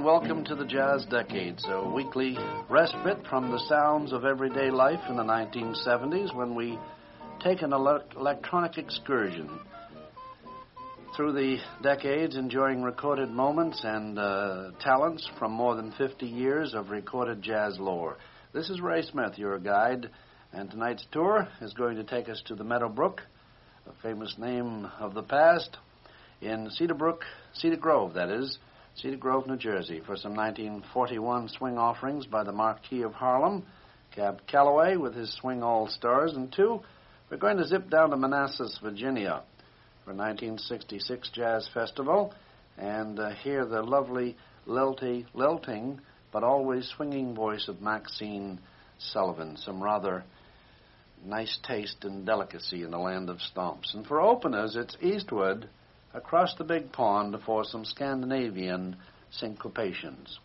welcome to the Jazz Decades, a weekly respite from the sounds of everyday life in the 1970s when we take an electronic excursion through the decades, enjoying recorded moments and talents from more than 50 years of recorded jazz lore. This is Ray Smith, your guide, and tonight's tour is going to take us to the Meadowbrook, a famous name of the past, in Cedar Grove, Cedar Grove, New Jersey, for some 1941 swing offerings by the Marquis of Harlem, Cab Calloway with his Swing All-Stars, and two, we're going to zip down to Manassas, Virginia for 1966 Jazz Festival and hear the lovely lilting but always swinging voice of Maxine Sullivan, some rather nice taste and delicacy in the land of stomps. And for openers, it's Eastwood, Across the Big Pond, for some Scandinavian syncopations.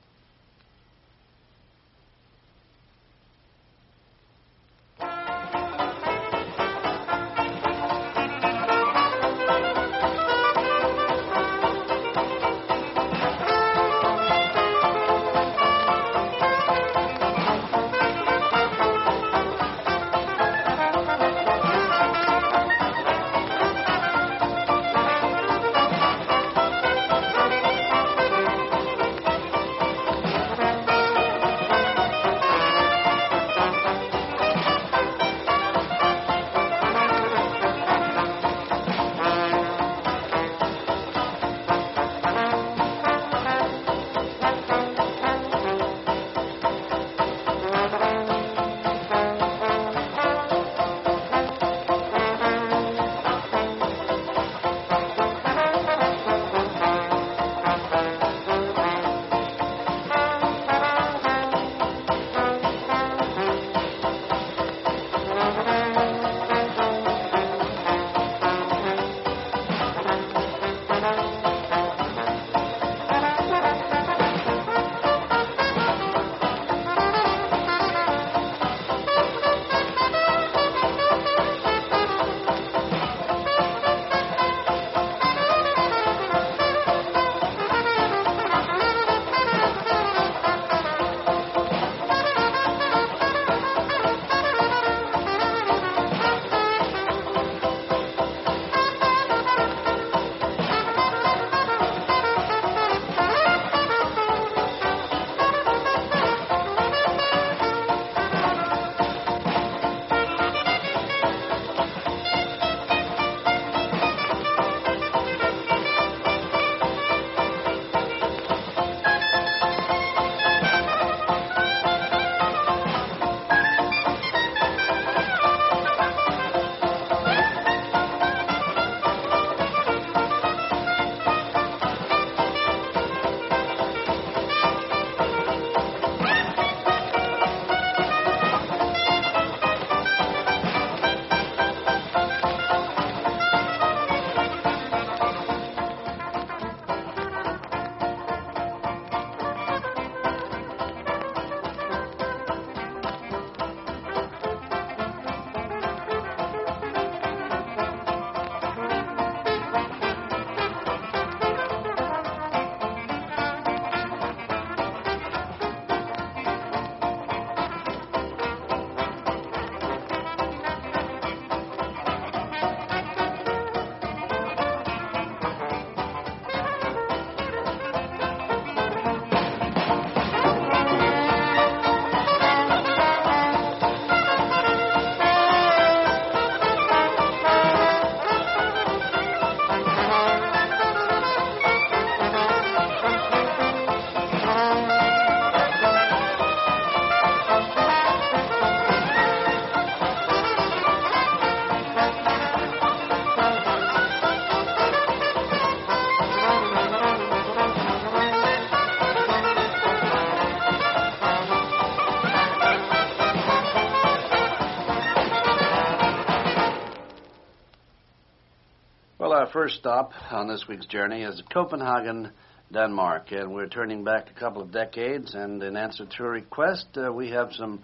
Our first stop on this week's journey is Copenhagen, Denmark, and we're turning back a couple of decades, and in answer to a request, we have some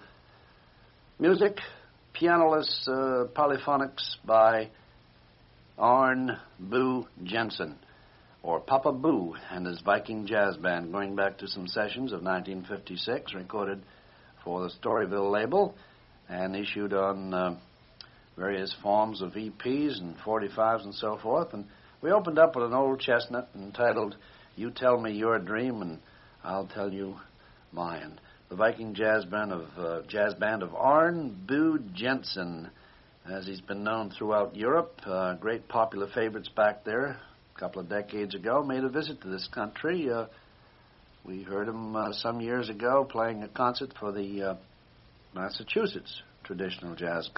music, pianoless polyphonics by Arne Boo Jensen. or Papa Boo and his Viking Jazz Band, going back to some sessions of 1956, recorded for the Storyville label and issued on various forms of EPs and 45s and so forth. And we opened up with an old chestnut entitled You Tell Me Your Dream and I'll Tell You Mine. The Viking Jazz Band of Arne Boo Jensen, as he's been known throughout Europe. Great popular favorites back there a couple of decades ago. Made a visit to this country. We heard him some years ago playing a concert for the Massachusetts Traditional Jazz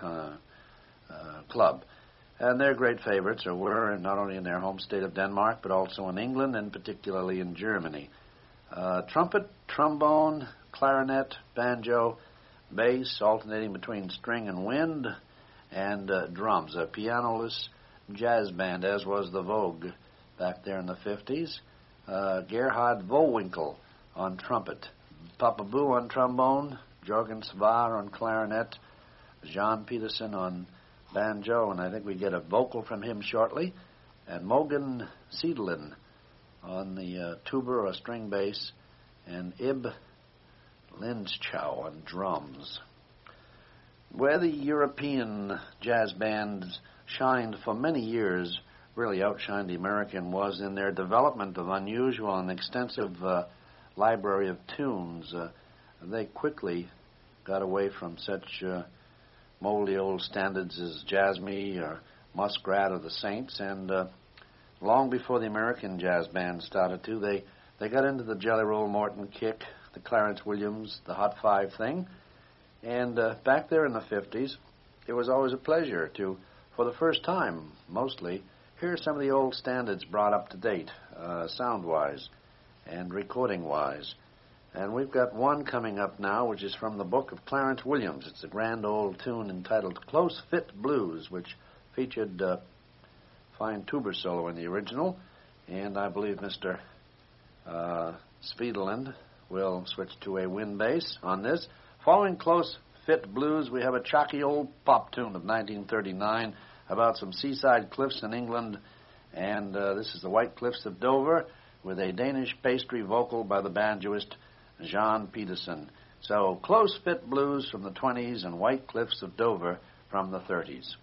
Club. And their great favorites were not only in their home state of Denmark, but also in England and particularly in Germany. Trumpet, trombone, clarinet, banjo, bass, alternating between string and wind, and drums. A pianoless jazz band, as was the vogue back there in the 50s. Gerhard Vollwinkel on trumpet, Papa Boo on trombone, Jorgen Svar on clarinet, Jan Peterson on banjo, and I think we get a vocal from him shortly, and Mogen Siedelin on the tuba or string bass, and Ib Lindschau on drums. Where the European jazz bands shined for many years, really outshined the American, was in their development of unusual and extensive library of tunes. They quickly got away from such moldy old standards as Jazz Me or Muskrat or the Saints, and long before the American jazz band started to, they got into the Jelly Roll Morton kick, the Clarence Williams, the Hot Five thing, and back there in the 50s, it was always a pleasure to, for the first time mostly, hear some of the old standards brought up to date, sound-wise and recording-wise. And we've got one coming up now, which is from the book of Clarence Williams. It's a grand old tune entitled Close Fit Blues, which featured fine tuba solo in the original. And I believe Mr. Speedland will switch to a wind bass on this. Following Close Fit Blues, we have a chalky old pop tune of 1939 about some seaside cliffs in England. And this is the White Cliffs of Dover with a Danish pastry vocal by the banjoist Jan Peterson. So, Close Fit Blues from the 20s and White Cliffs of Dover from the 30s.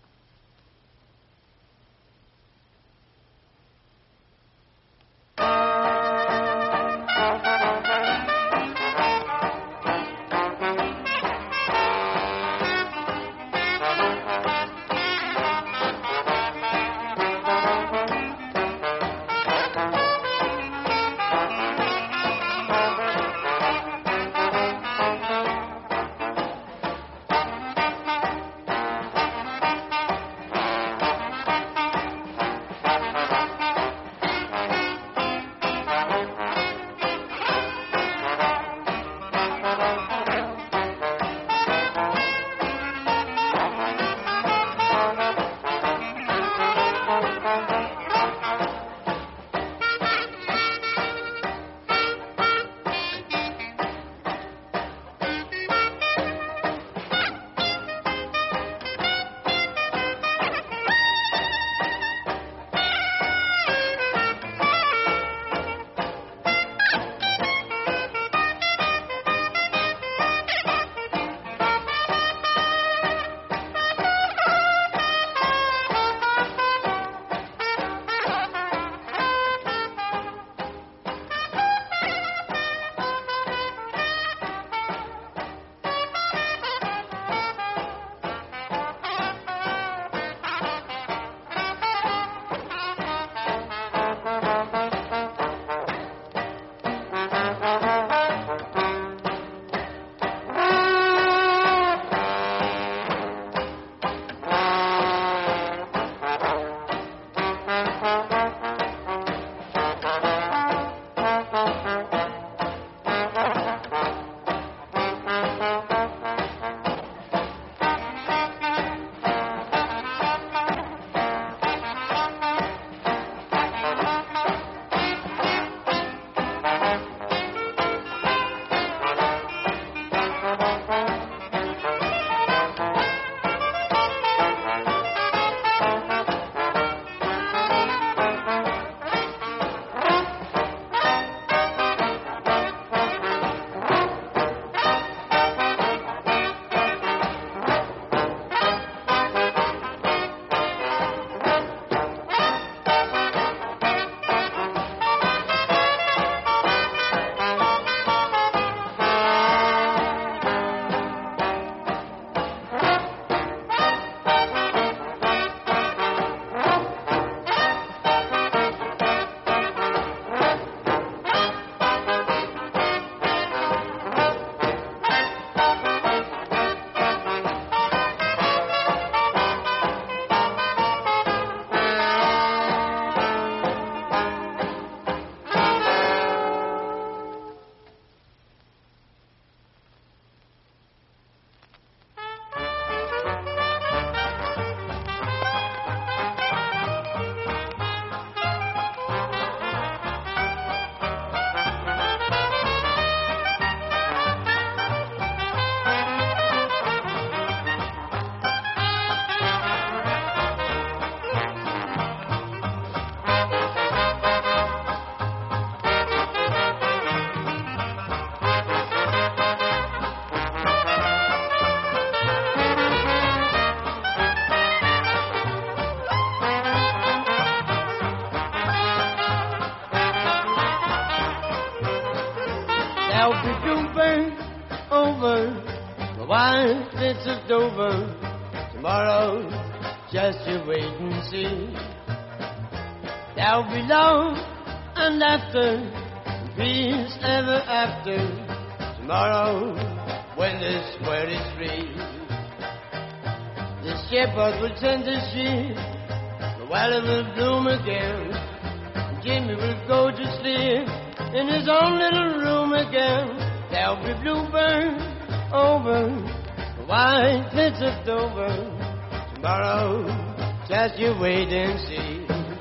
There'll be bluebirds over the white cliffs of Dover. Tomorrow, just you wait and see. There'll be love and laughter, and peace ever after. Tomorrow, when this world is free, the shepherd will tend the sheep, the valley will bloom again, and Jimmy will go to sleep in his own little room again. There'll be bluebirds over the white cliffs of Dover. Tomorrow, just you wait and see.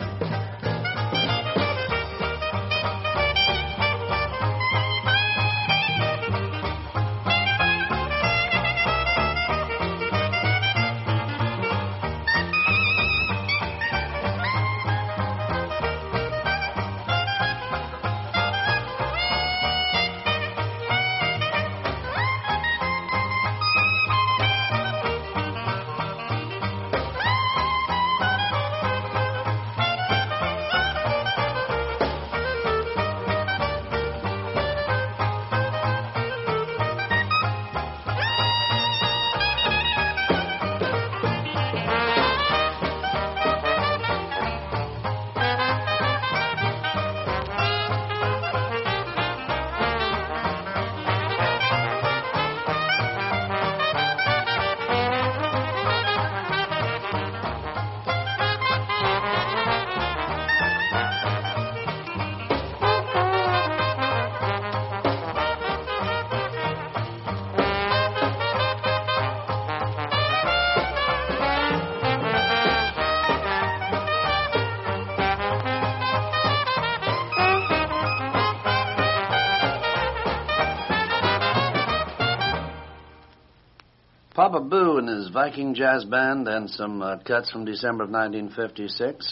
Papa Boo and his Viking Jazz Band, and some cuts from December of 1956,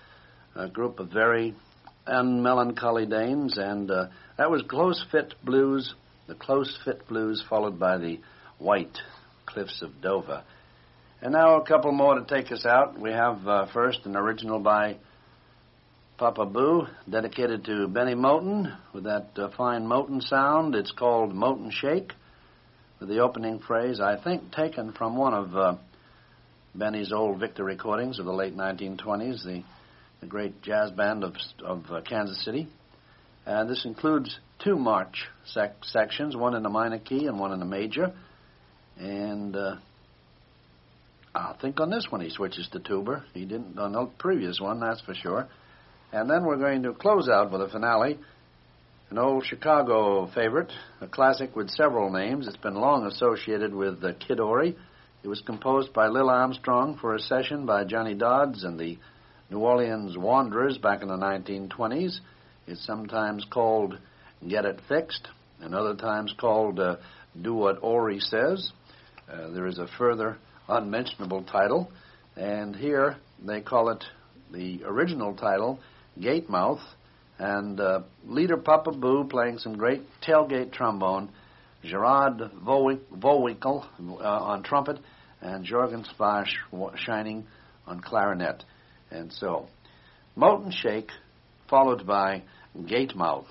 a group of very unmelancholy Danes, and that was Close Fit Blues, the Close Fit Blues, followed by the White Cliffs of Dover. And now a couple more to take us out. We have first an original by Papa Boo, dedicated to Benny Moten, with that fine Moten sound. It's called Moten Shake, with the opening phrase, I think, taken from one of Benny's old Victor recordings of the late 1920s, the great jazz band of Kansas City. And this includes two march sections, one in the minor key and one in the major. And I think on this one he switches to tuba. He didn't on the previous one, that's for sure. And then we're going to close out with a finale, an old Chicago favorite, a classic with several names. It's been long associated with Kid Ory. It was composed by Lil Armstrong for a session by Johnny Dodds and the New Orleans Wanderers back in the 1920s. It's sometimes called Get It Fixed, and other times called Do What Ory Says. There is a further unmentionable title, and here they call it the original title, Gatemouth, and leader Papa Boo playing some great tailgate trombone, Gerard Vohwinkel on trumpet, and Jorgen Spash shining on clarinet. And so, Moten Shake, followed by Gatemouth.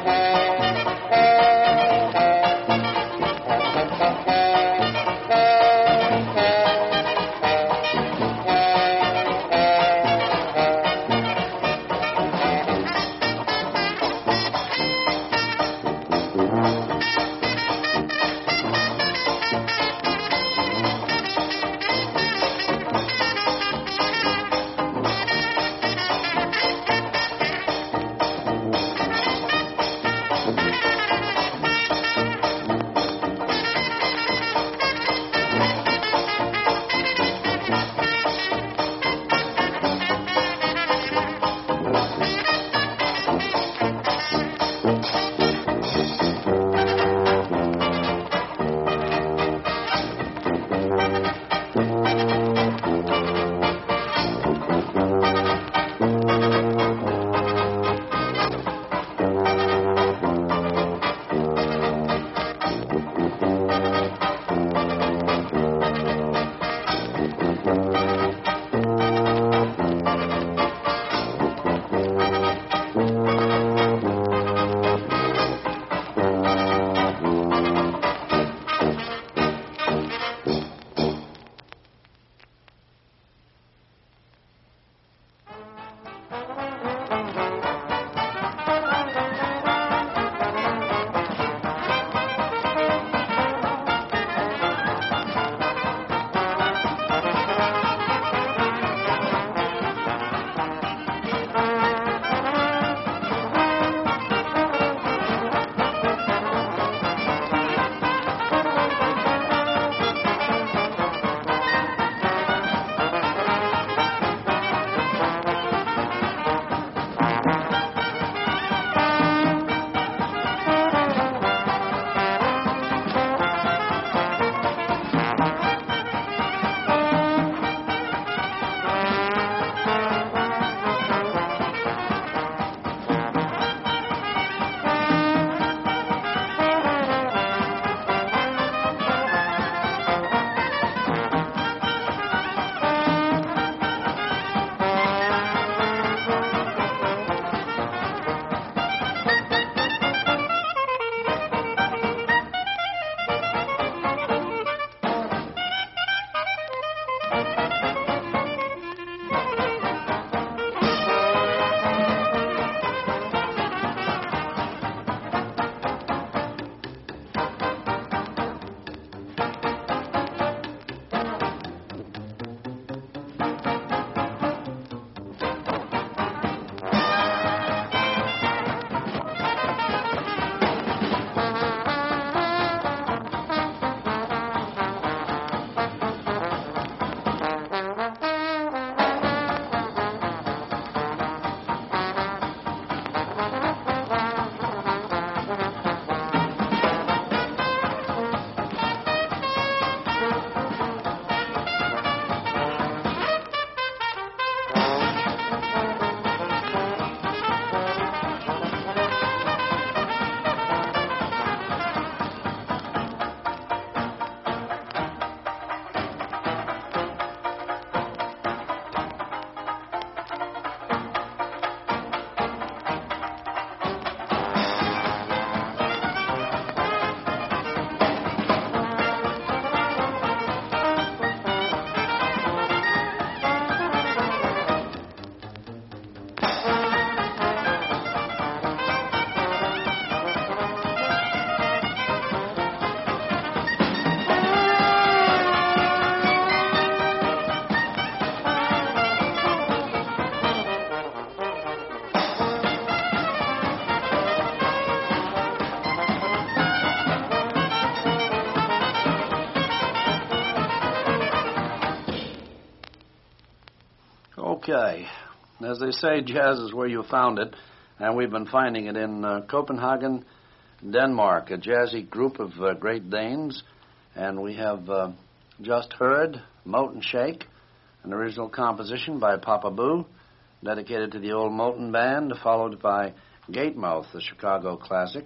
Okay. As they say, jazz is where you found it, and we've been finding it in Copenhagen, Denmark, a jazzy group of Great Danes, and we have just heard Moten Shake, an original composition by Papa Boo, dedicated to the old Moten Band, followed by Gatemouth, the Chicago classic.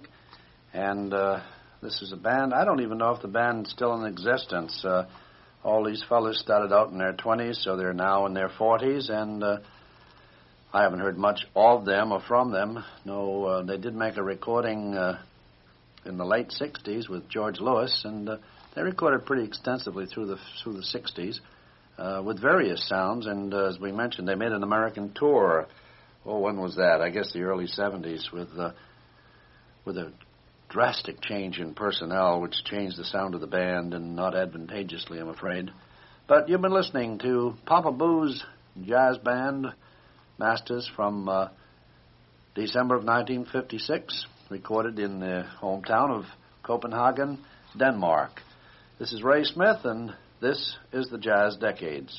And this is a band, I don't even know if the band's still in existence. All these fellas started out in their 20s, so they're now in their 40s, and I haven't heard much of them or from them. No, they did make a recording in the late 60s with George Lewis, and they recorded pretty extensively through the 60s with various sounds. And as we mentioned, they made an American tour. Oh, when was that? I guess the early 70s with a drastic change in personnel, which changed the sound of the band, and not advantageously, I'm afraid. But you've been listening to Papa Boo's Jazz Band Masters from December of 1956, recorded in the hometown of Copenhagen, Denmark. This is Ray Smith, and this is the Jazz Decades.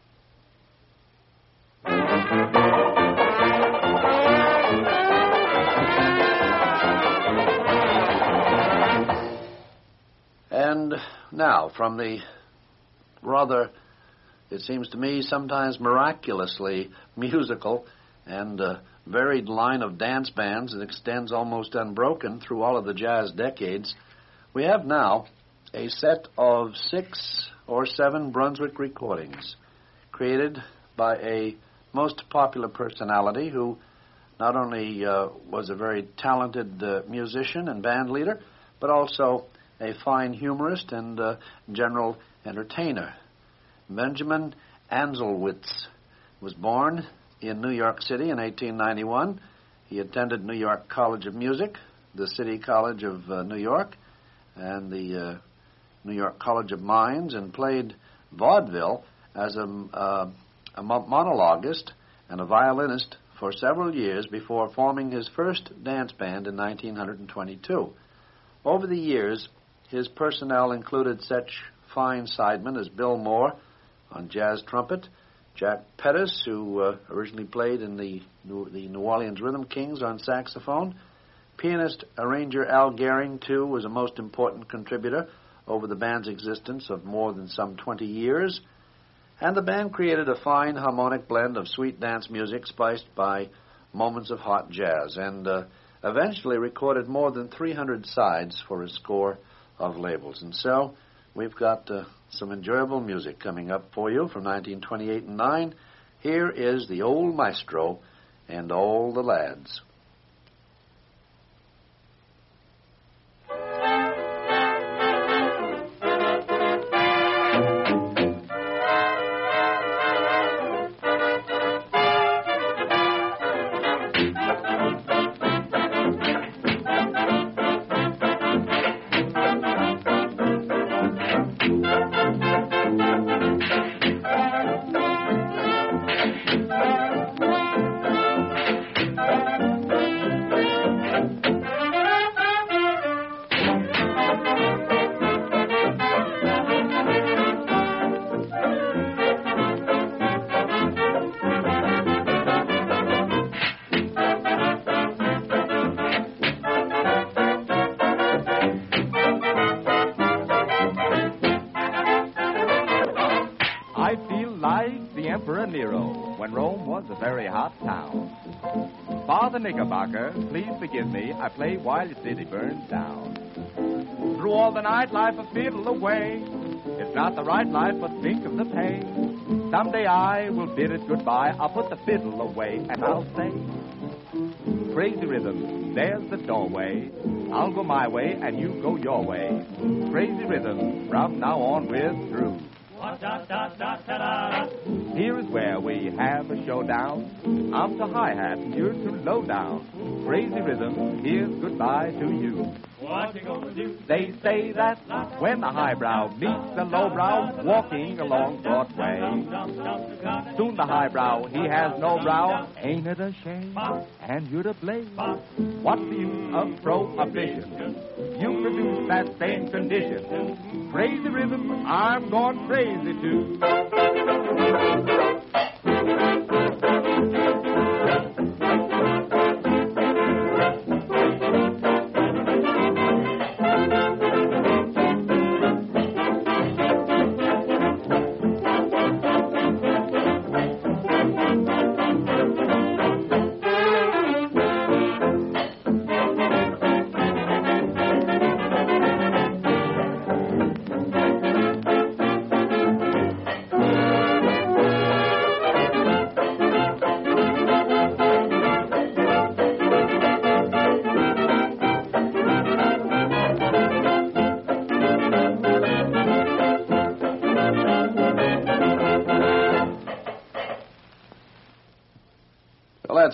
And now, from the rather, it seems to me, sometimes miraculously musical and varied line of dance bands that extends almost unbroken through all of the jazz decades, we have now a set of 6 or 7 Brunswick recordings created by a most popular personality who not only was a very talented musician and band leader, but also a fine humorist and general entertainer. Benjamin Anselwitz was born in New York City in 1891. He attended New York College of Music, the City College of New York, and the New York College of Mines, and played vaudeville as a monologuist and a violinist for several years before forming his first dance band in 1922. Over the years, his personnel included such fine sidemen as Bill Moore on jazz trumpet, Jack Pettis, who originally played in the New Orleans Rhythm Kings on saxophone. Pianist arranger Al Gehring, too, was a most important contributor over the band's existence of more than some 20 years. And the band created a fine harmonic blend of sweet dance music spiced by moments of hot jazz, and eventually recorded more than 300 sides for a score of labels. And so we've got some enjoyable music coming up for you from 1928 and 9. Here is the Old Maestro and All the Lads. Knickerbocker, please forgive me, I play while your city burns down. Through all the night life a fiddle away. It's not the right life, but think of the pain. Someday I will bid it goodbye. I'll put the fiddle away and I'll say, crazy rhythm, there's the doorway. I'll go my way and you go your way. Crazy rhythm, from now on we're through. Here is where we have a showdown. I'm to hi-hat and you're to low-down. Crazy rhythm, here's goodbye to you. What you gonna do? They say that when the highbrow meets the lowbrow walking along Broadway, soon the highbrow, he has no brow. Ain't it a shame? And you're to blame. What's the use of prohibition? You produce that same condition. Crazy rhythm, I'm going crazy too.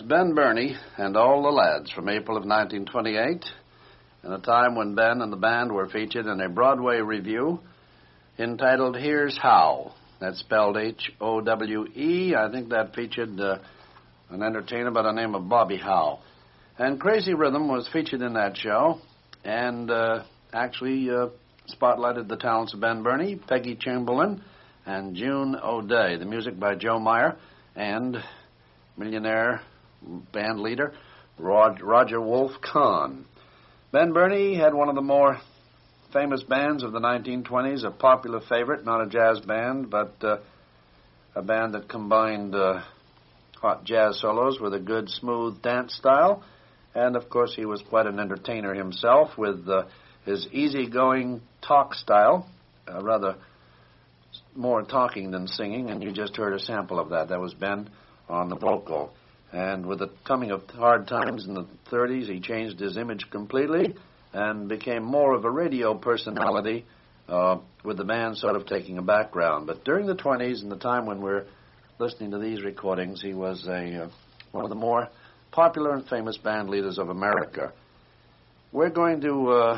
That's Ben Burney and All the Lads from April of 1928, in a time when Ben and the band were featured in a Broadway review entitled Here's How. That's spelled H-O-W-E. I think that featured an entertainer by the name of Bobby Howe. And Crazy Rhythm was featured in that show and actually spotlighted the talents of Ben Burney, Peggy Chamberlain, and June O'Day. The music by Joe Meyer and millionaire band leader Roger Wolf Kahn. Ben Burney had one of the more famous bands of the 1920s, a popular favorite, not a jazz band, but a band that combined hot jazz solos with a good, smooth dance style. And, of course, he was quite an entertainer himself with his easygoing talk style, rather more talking than singing, and you just heard a sample of that. That was Ben on the vocal. And with the coming of hard times in the 30s, he changed his image completely and became more of a radio personality, with the band sort of taking a background. But during the 20s and the time when we're listening to these recordings, he was one of the more popular and famous band leaders of America. We're going to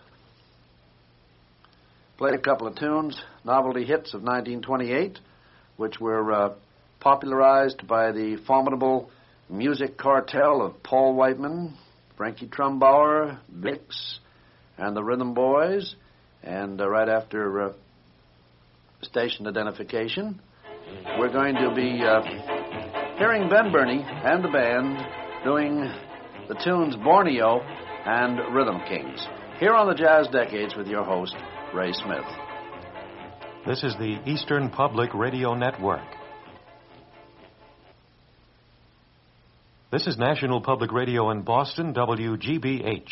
play a couple of tunes, novelty hits of 1928, which were popularized by the formidable music cartel of Paul Whiteman, Frankie Trumbauer, Bix, and the Rhythm Boys. And right after station identification, we're going to be hearing Ben Burney and the band doing the tunes Borneo and Rhythm Kings. Here on the Jazz Decades with your host, Ray Smith. This is the Eastern Public Radio Network. This is National Public Radio in Boston, WGBH.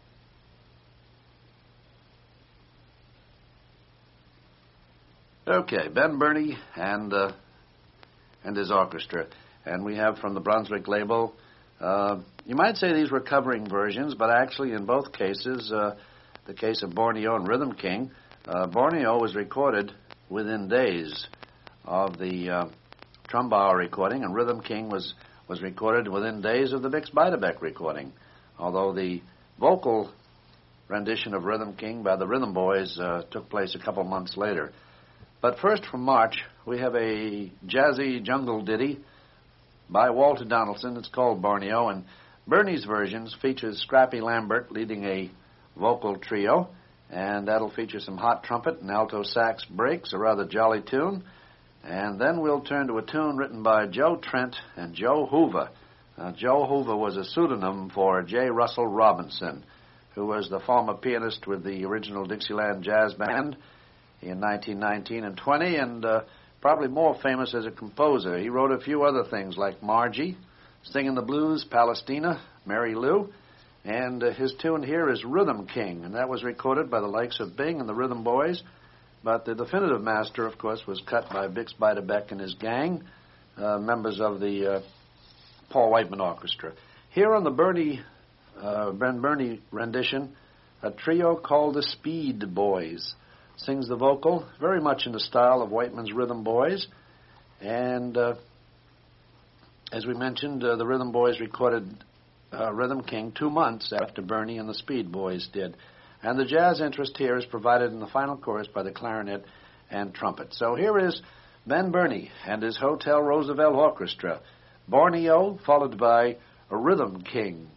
Okay, Ben Burney and his orchestra. And we have from the Brunswick label, you might say these were covering versions, but actually in both cases, the case of Borneo and Rhythm King, Borneo was recorded within days of the Trumbauer recording, and Rhythm King was recorded within days of the Bix Beiderbecke recording, although the vocal rendition of Rhythm King by the Rhythm Boys took place a couple months later. But first, from March, we have a jazzy jungle ditty by Walter Donaldson. It's called Borneo, and Burney's versions features Scrappy Lambert leading a vocal trio, and that'll feature some hot trumpet and alto sax breaks, a rather jolly tune. And then we'll turn to a tune written by Joe Trent and Joe Hoover. Joe Hoover was a pseudonym for J. Russell Robinson, who was the former pianist with the original Dixieland Jazz Band in 1919 and 20, and probably more famous as a composer. He wrote a few other things like Margie, Singing the Blues, Palestina, Mary Lou, and his tune here is Rhythm King, and that was recorded by the likes of Bing and the Rhythm Boys. But the definitive master, of course, was cut by Bix Beiderbecke and his gang, members of the Paul Whiteman Orchestra. Here on the Ben Burney rendition, a trio called the Speed Boys sings the vocal, very much in the style of Whiteman's Rhythm Boys. And as we mentioned, the Rhythm Boys recorded Rhythm King 2 months after Burney and the Speed Boys did. And the jazz interest here is provided in the final chorus by the clarinet and trumpet. So here is Ben Burney and his Hotel Roosevelt Orchestra, Borneo, followed by a Rhythm King.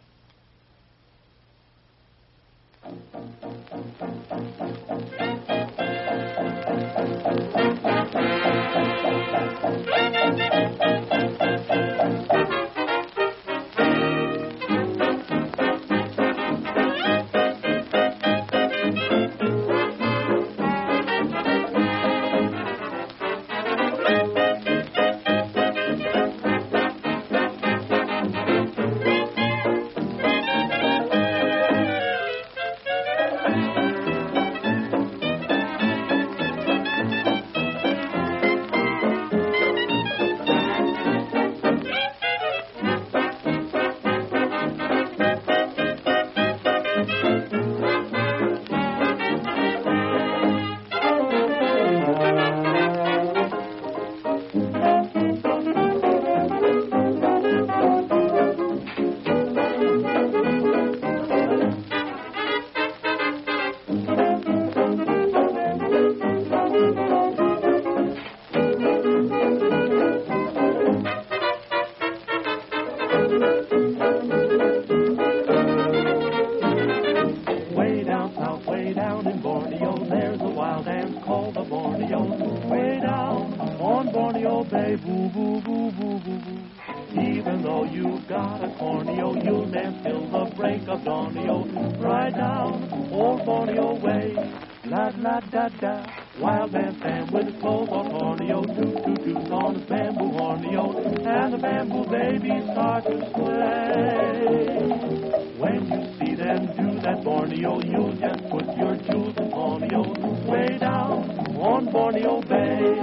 Borneo Bay, boo, boo, boo, boo, boo, boo. Even though you've got a corneo, you'll never till the break of dawnio. Ride down old Borneo way, la la da da. Wild man Sam with his clothes all corneo, toot toot toot on his bamboo horneo, and the bamboo babies start to sway. When you see them do that Borneo, you'll just put your jewels in Borneo, way down on Borneo Bay.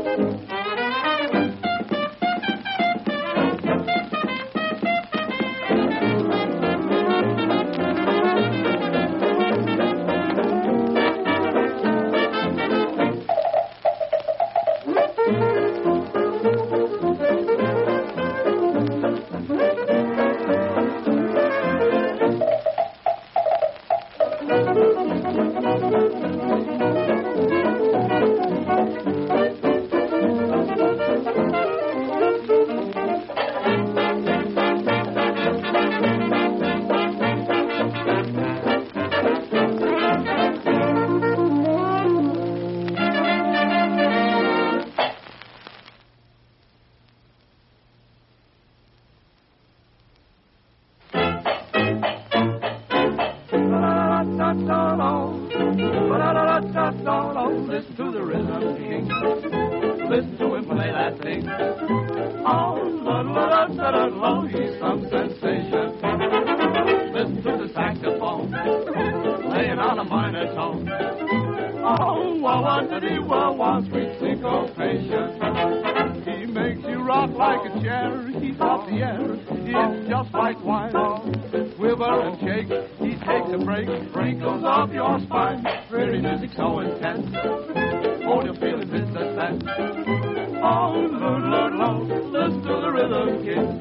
Listen to the rhythm king. Listen to him play that thing. Oh, la-la-la-la-la-la, he's some sensation. Listen to the saxophone, laying on a minor tone. Oh, wah-wah-da-dee-wah-wah, sweet syncopation. He makes you rock like a chair, he's off the air, it's just like wine. Quiver and shake, he takes a break, wrinkles off your spine. Pretty music so intense, all you feel is in suspense. Oh, Lord, Lord, Lord, listen to the rhythm king.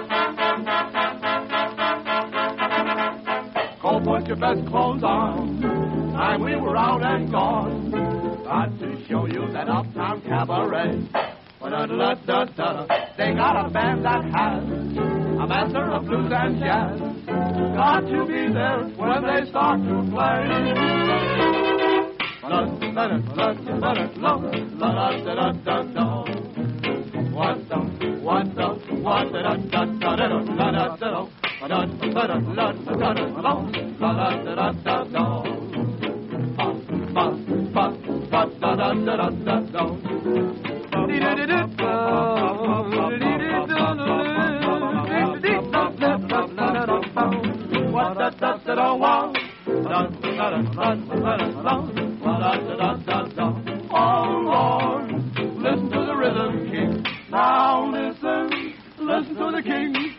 Go put your best clothes on, time we were out and gone. Got to show you that uptown cabaret. Da-da-da-da-da. They got a band that has a master of blues and jazz. Got to be there when they start to play. Oh Lord, listen to the rhythm king. Now listen, listen to the king.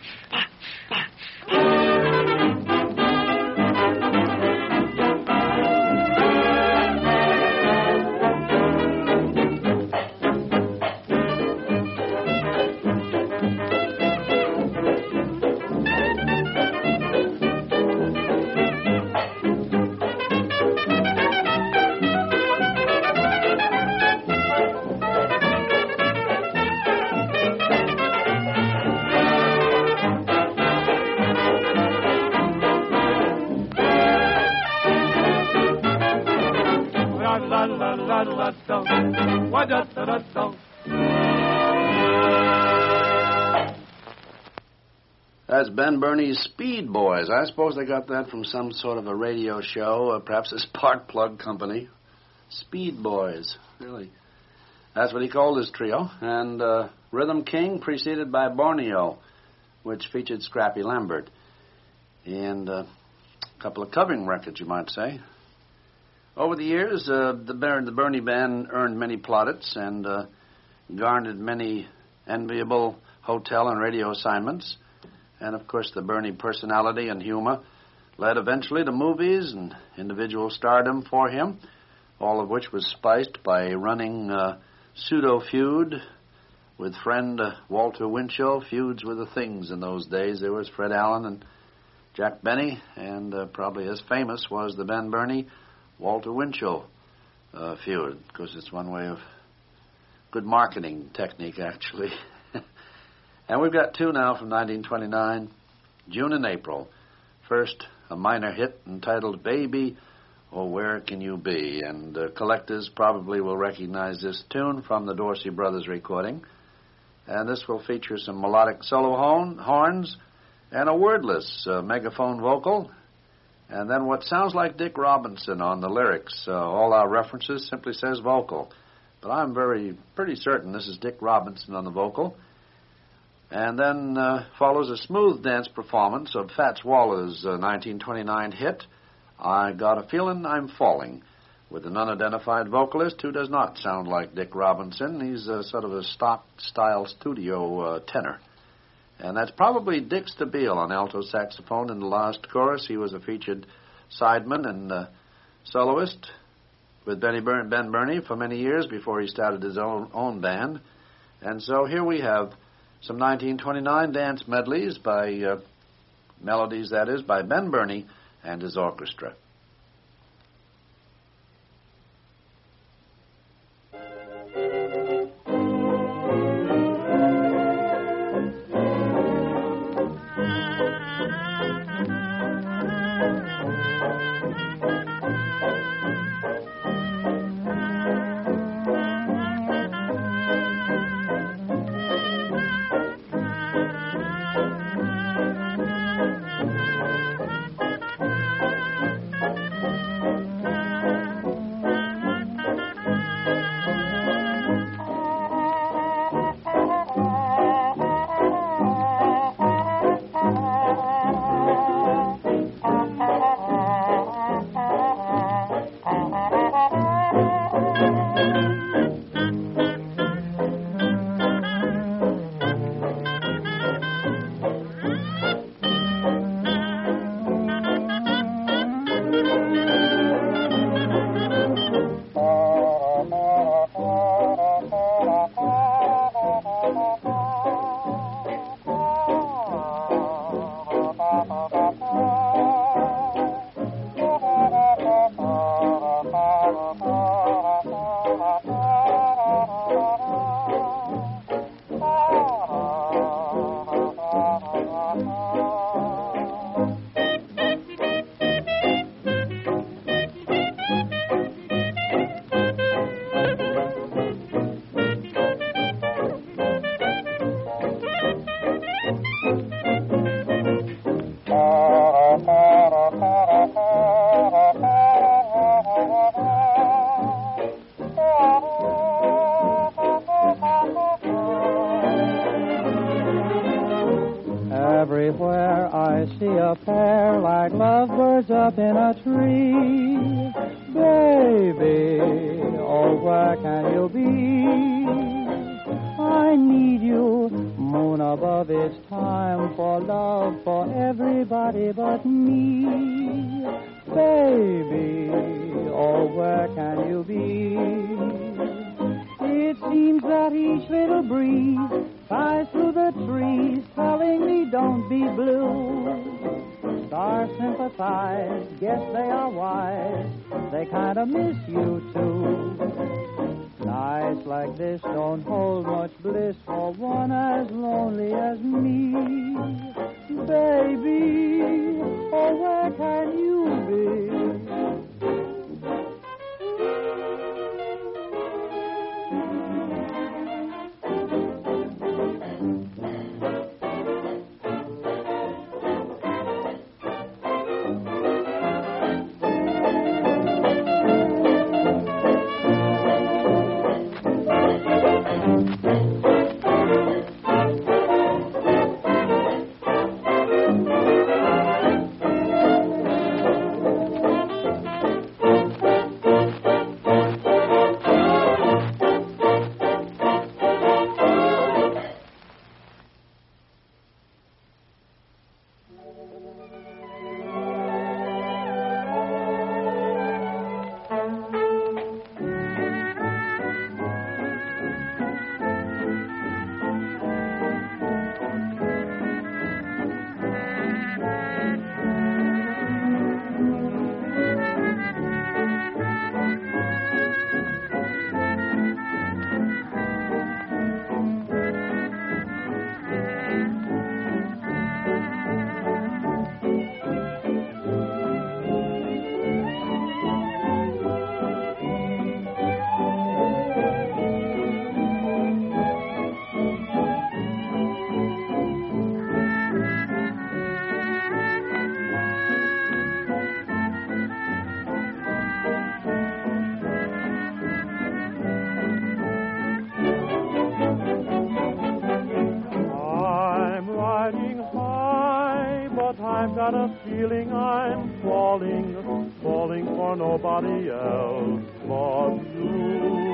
That's Ben Burney's Speed Boys. I suppose they got that from some sort of a radio show, perhaps a spark plug company. Speed Boys, really. That's what he called his trio. And Rhythm King, preceded by Borneo, which featured Scrappy Lambert. And a couple of covering records, you might say. Over the years, the Bernie Band earned many plaudits and garnered many enviable hotel and radio assignments. And, of course, the Bernie personality and humor led eventually to movies and individual stardom for him, all of which was spiced by a running pseudo-feud with friend Walter Winchell. Feuds were the things in those days. There was Fred Allen and Jack Benny, and probably as famous was the Ben Burney Walter Winchell feud, because it's one way of good marketing technique, actually. And we've got two now from 1929, June and April. First, a minor hit entitled Baby, Oh Where Can You Be? And collectors probably will recognize this tune from the Dorsey Brothers recording. And this will feature some melodic solo horns and a wordless megaphone vocal. And then what sounds like Dick Robinson on the lyrics. All our references simply says vocal. But I'm pretty certain this is Dick Robinson on the vocal. And then follows a smooth dance performance of Fats Waller's 1929 hit, I Got a Feelin' I'm Falling, with an unidentified vocalist who does not sound like Dick Robinson. He's sort of a stock-style studio tenor. And that's probably Dick Stabile on alto saxophone in the last chorus. He was a featured sideman and soloist with Ben Burney for many years before he started his own band. And so here we have some 1929 dance medleys by melodies, that is, by Ben Burney and his orchestra. Everywhere I see a pair like lovebirds up in a tree. Baby, oh, where can you be? I need you, moon above, it's time for love for everybody but me. Baby, oh, where can you be? It seems that each little breeze sighs through the trees, telling me don't be blue. Stars sympathize, guess they are wise, they kind of miss you too. Nights like this don't hold much bliss for one as lonely as me. Baby, oh, where can you be? feeling I'm falling, falling for nobody else but you.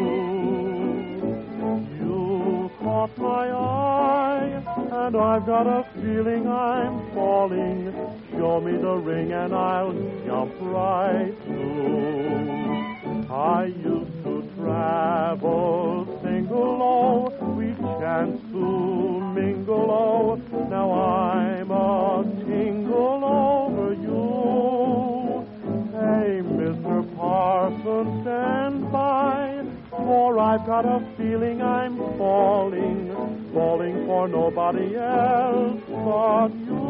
You caught my eye, and I've got a feeling I'm falling. Show me the ring and I'll jump right through. I used to travel single, oh, we chanced to mingle, oh, now I'm a tingle over you. Hey, Mr. Parson, stand by, for I've got a feeling I'm falling, falling for nobody else but you.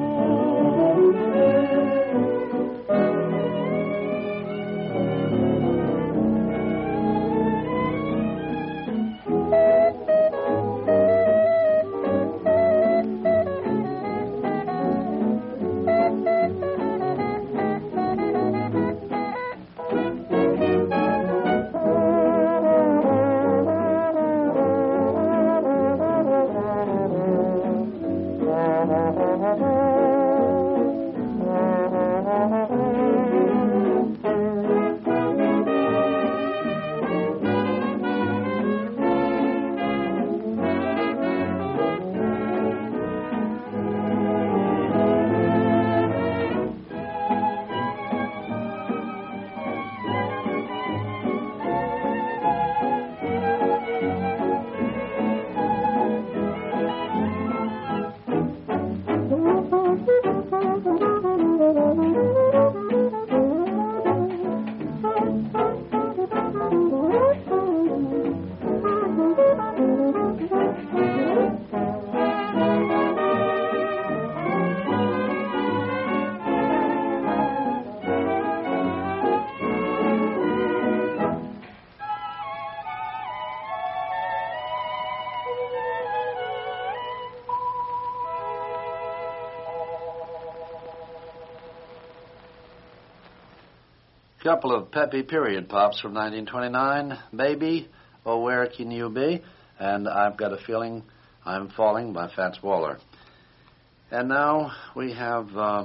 Couple of peppy period pops from 1929, Baby, Oh Where Can You Be, and I've Got a Feeling I'm Falling by Fats Waller. And now we have a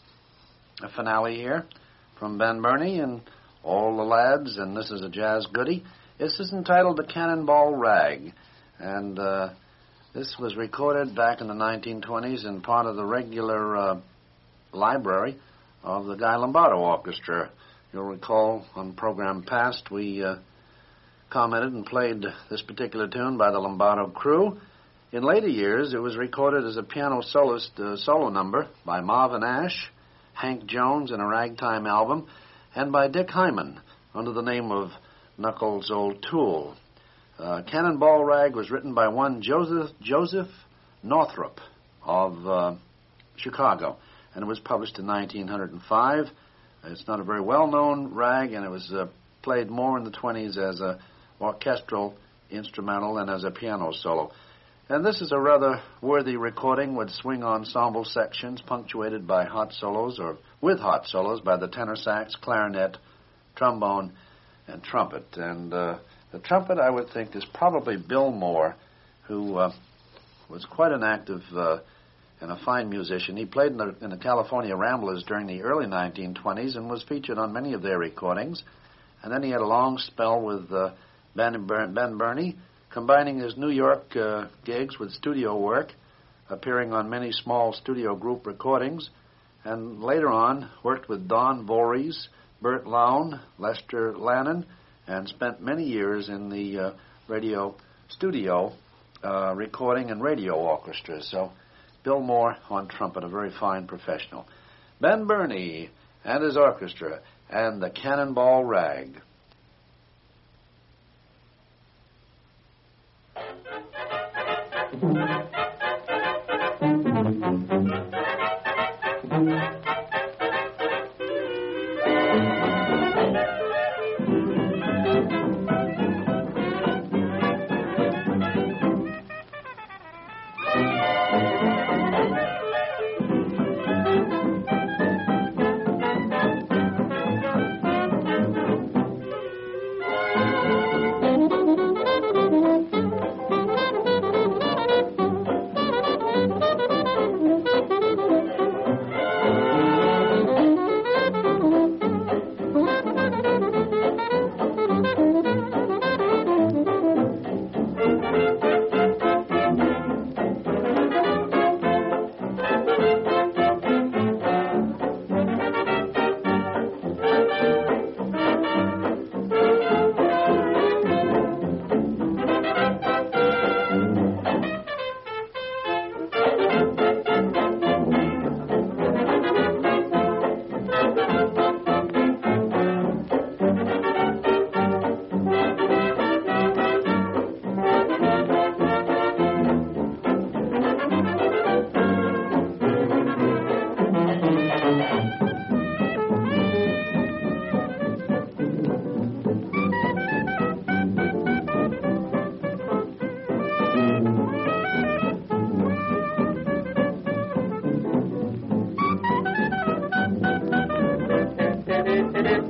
finale here from Ben Burney and all the lads, and this is a jazz goodie. This is entitled The Cannonball Rag, and this was recorded back in the 1920s in part of the regular library of the Guy Lombardo Orchestra. You'll recall on the program past we commented and played this particular tune by the Lombardo crew. In later years, it was recorded as a piano soloist solo number by Marvin Ash, Hank Jones in a ragtime album, and by Dick Hyman under the name of Knuckles O'Toole. Cannonball Rag was written by one Joseph Northrop of Chicago, and it was published in 1905. It's not a very well-known rag, and it was played more in the 20s as a orchestral instrumental than as a piano solo. And this is a rather worthy recording with swing ensemble sections punctuated by hot solos, or with hot solos by the tenor sax, clarinet, trombone, and trumpet. And the trumpet, I would think, is probably Bill Moore, who was quite an active and a fine musician. He played in the California Ramblers during the early 1920s and was featured on many of their recordings. And then he had a long spell with Ben Burney, combining his New York gigs with studio work, appearing on many small studio group recordings, and later on worked with Don Voorhees, Bert Lown, Lester Lannon, and spent many years in the radio studio recording and radio orchestra. So Bill Moore on trumpet, a very fine professional. Ben Burney and his orchestra and the Cannonball Rag.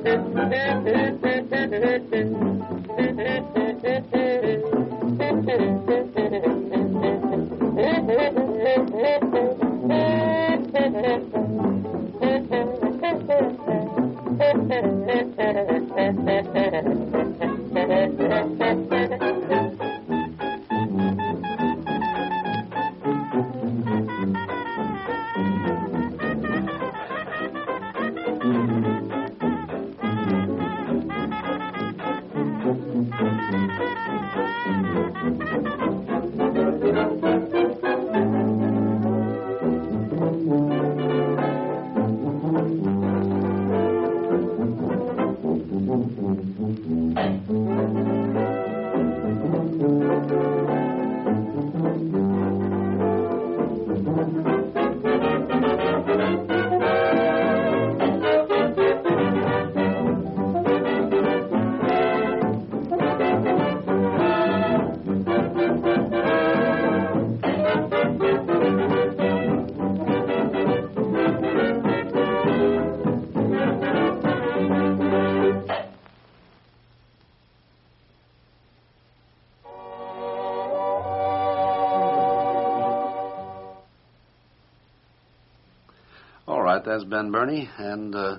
That's Ben Burney and the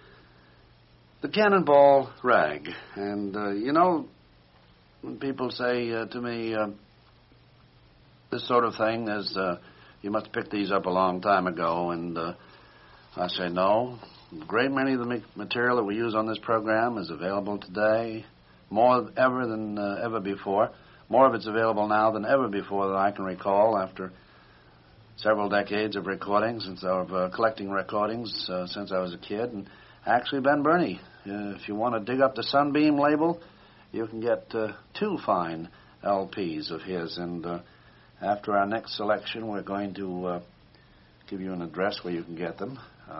Cannonball Rag. And, when people say to me this sort of thing is, you must pick these up a long time ago, and I say no. A great many of the material that we use on this program is available today, more ever than ever before. More of it's available now than ever before that I can recall after several decades of recording, collecting recordings since I was a kid. And actually, Ben Burney, if you want to dig up the Sunbeam label, you can get 2 fine LPs of his. And after our next selection, we're going to give you an address where you can get them.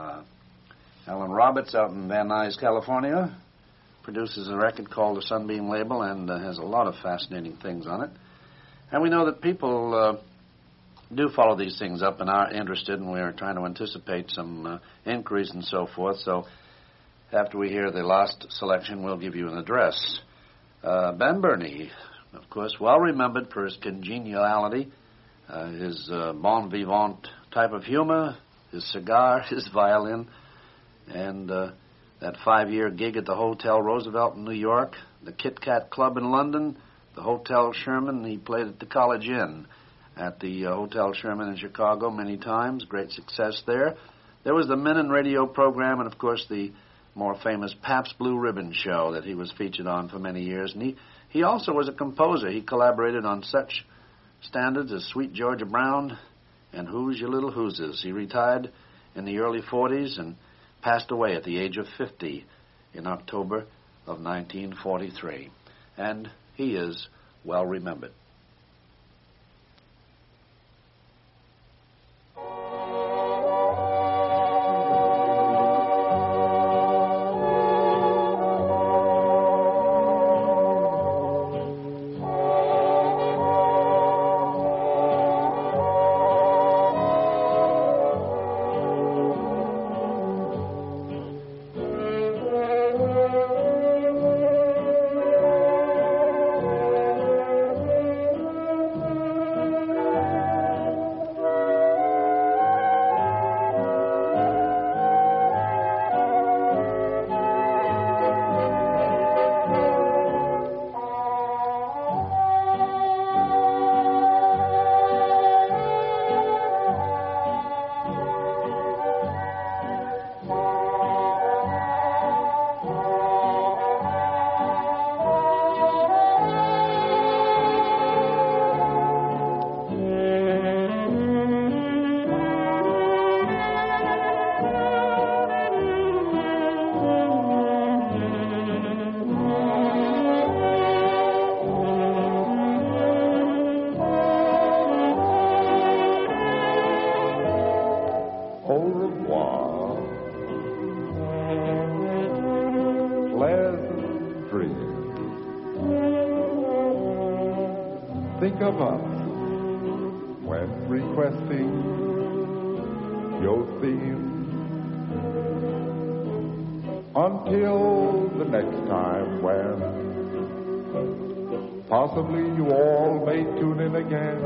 Alan Roberts out in Van Nuys, California, produces a record called the Sunbeam label and has a lot of fascinating things on it. And we know that people do follow these things up and are interested, and we're trying to anticipate some increase and so forth. So after we hear the last selection, we'll give you an address. Ben Burney, of course, well remembered for his congeniality, his bon vivant type of humor, his cigar, his violin, and that 5-year gig at the Hotel Roosevelt in New York, the Kit Kat Club in London, the Hotel Sherman. He played at the College Inn at the Hotel Sherman in Chicago many times. Great success there. There was the Men in Radio program and, of course, the more famous Pabst Blue Ribbon show that he was featured on for many years. And he also was a composer. He collaborated on such standards as Sweet Georgia Brown and Who's Your Little Who'ses. He retired in the early 40s and passed away at the age of 50 in October of 1943. And he is well remembered. Think of us when requesting your theme. Until the next time when possibly you all may tune in again.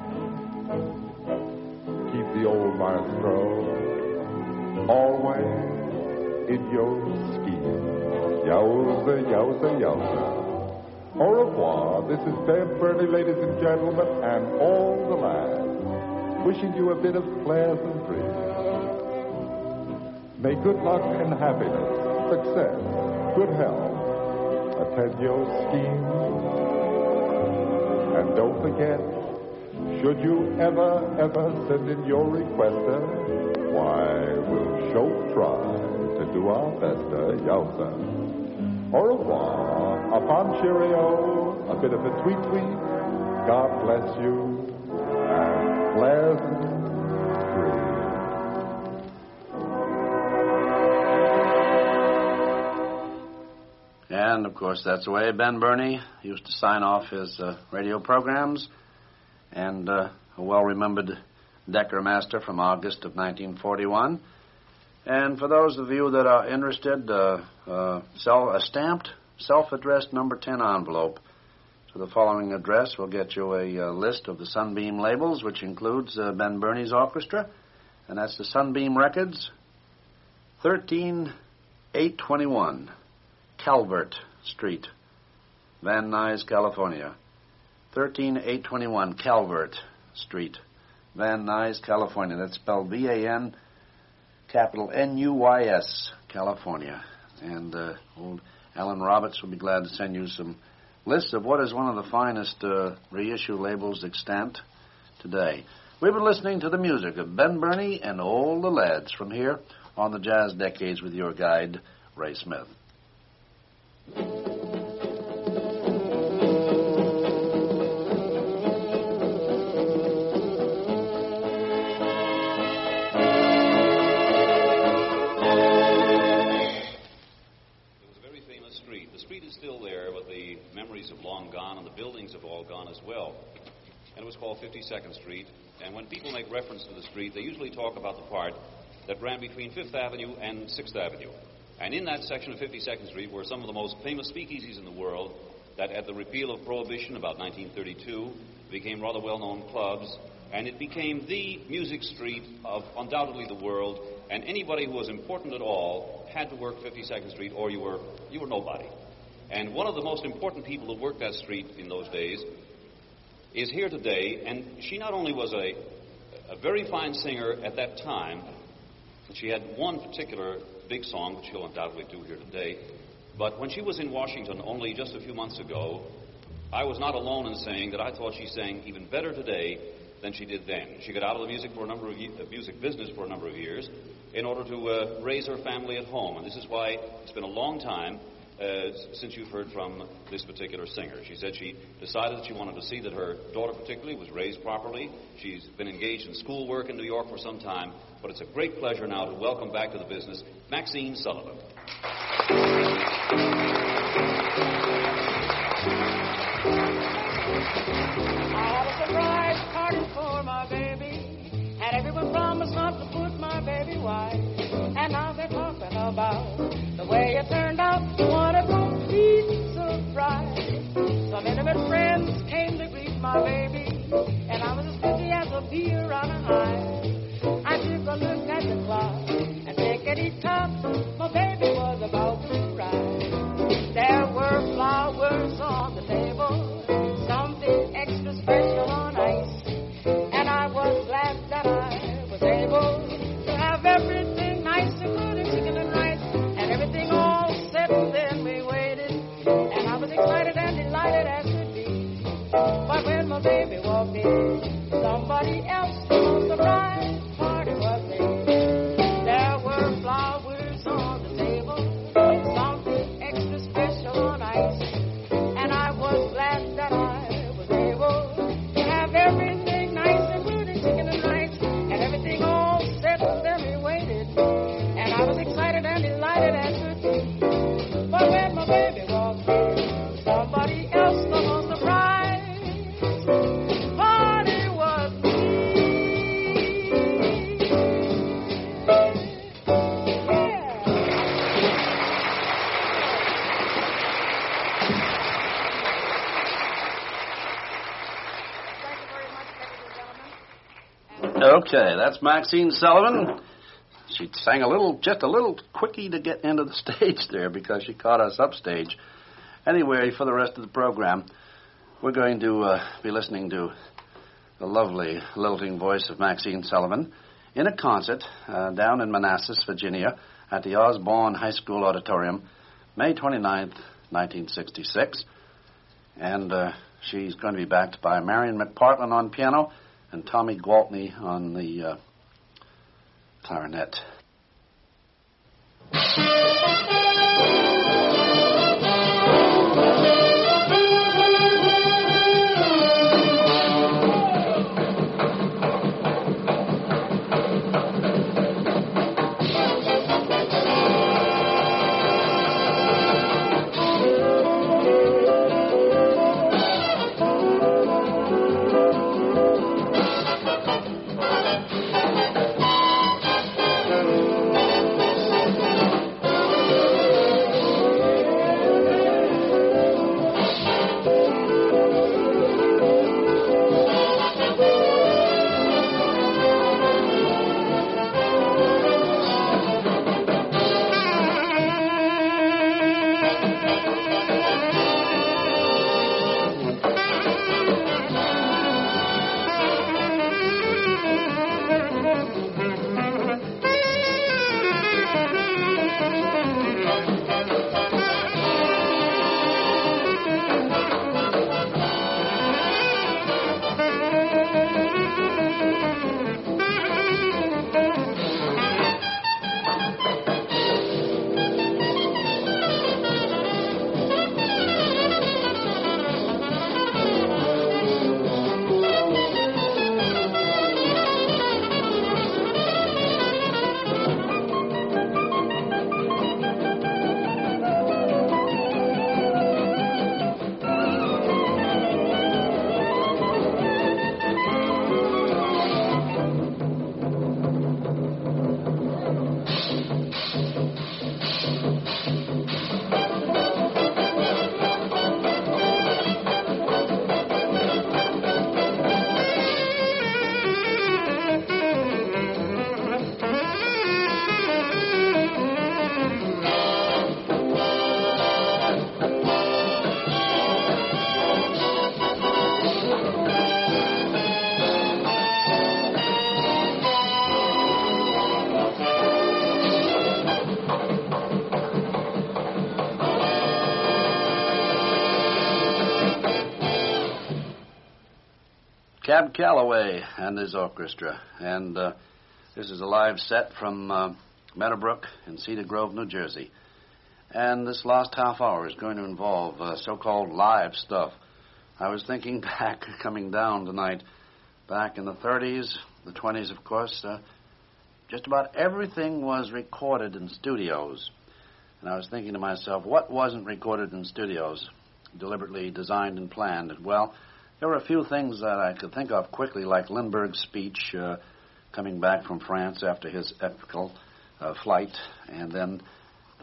Keep the old maestro always in your scheme. Yowza, yowza, yowza. Au revoir. This is Ben Burney, ladies and gentlemen, and all the lads, wishing you a bit of pleasant dreams. May good luck and happiness, success, good health attend your schemes. And don't forget, should you ever send in your requester, why, we'll sure try to do our best, yowza. Au revoir, upon cheerio, a bit of a tweet. God bless you, and pleasant dreams. And, of course, that's the way Ben Burney used to sign off his radio programs. And a well-remembered Decker Master from August of 1941. And for those of you that are interested, sell a stamped, self-addressed number 10 envelope to the following address. We'll get you a list of the Sunbeam labels, which includes Ben Burney's orchestra. And that's the Sunbeam Records, 13821 Calvert Street, Van Nuys, California. 13821 Calvert Street, Van Nuys, California. That's spelled V-A-N, capital N-U-Y-S, California. And old Alan Roberts will be glad to send you some lists of what is one of the finest reissue labels extant today. We've been listening to the music of Ben Burney and all the lads from here on the Jazz Decades with your guide, Ray Smith. Have long gone, and the buildings have all gone as well. And it was called 52nd Street. And when people make reference to the street, they usually talk about the part that ran between 5th Avenue and 6th Avenue. And in that section of 52nd Street were some of the most famous speakeasies in the world that at the repeal of Prohibition about 1932 became rather well-known clubs. And it became the music street of undoubtedly the world. And anybody who was important at all had to work 52nd Street, or you were nobody. And one of the most important people who worked that street in those days is here today, and she not only was a very fine singer at that time, she had one particular big song, which she'll undoubtedly do here today, but when she was in Washington only just a few months ago, I was not alone in saying that I thought she sang even better today than she did then. She got out of the music business for a number of years in order to raise her family at home, and this is why it's been a long time since you've heard from this particular singer. She said she decided that she wanted to see that her daughter particularly was raised properly. She's been engaged in schoolwork in New York for some time, but it's a great pleasure now to welcome back to the business Maxine Sullivan. I had a surprise party for my baby, and everyone promised not to put my baby wide. And now they're talking about the way it turned out. What a complete surprise. Some intimate friends came to greet my baby, and I was as busy as a deer on a high. I took a look at the clock, and tickety-tock, my baby was about to rise. There were flowers on the table, something extra special on ice, and I was glad that I was able to have everything nice and good and chicken and rice, and everything all set, and then we waited, and I was excited and delighted as could be. But when my baby walked in, somebody else was the bride party was made. There were flowers on the table, something extra special on ice, and I was glad that I was able to have everything nice and good and chicken and rice, and everything all set, and then we waited, and I was excited and delighted as could be. But when my baby walked in, somebody else was the bride party was me. Okay, that's Maxine Sullivan. She sang just a little quickie to get into the stage there because she caught us upstage. Anyway, for the rest of the program, we're going to be listening to the lovely, lilting voice of Maxine Sullivan in a concert down in Manassas, Virginia, at the Osborne High School Auditorium, May 29th, 1966. And she's going to be backed by Marion McPartland on piano and Tommy Gwaltney on the clarinet. Cab Calloway and his orchestra. And this is a live set from Meadowbrook in Cedar Grove, New Jersey. And this last half hour is going to involve so-called live stuff. I was thinking back, coming down tonight, back in the 30s, the 20s, of course, just about everything was recorded in studios. And I was thinking to myself, what wasn't recorded in studios, deliberately designed and planned? Well, there were a few things that I could think of quickly, like Lindbergh's speech coming back from France after his epical flight, and then the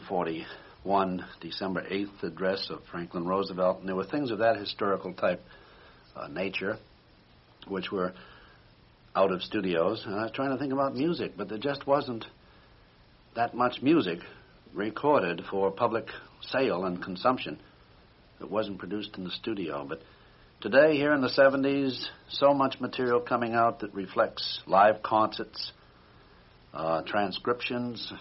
1941 December 8th address of Franklin Roosevelt. And there were things of that historical type nature, which were out of studios. And I was trying to think about music, but there just wasn't that much music recorded for public sale and consumption. It wasn't produced in the studio. But today, here in the 70s, so much material coming out that reflects live concerts, transcriptions,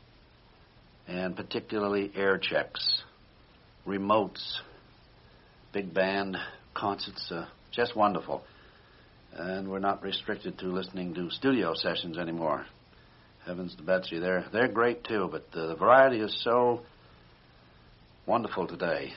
and particularly air checks, remotes, big band concerts, just wonderful. And we're not restricted to listening to studio sessions anymore. Heavens to Betsy, they're great too, but the variety is so wonderful today.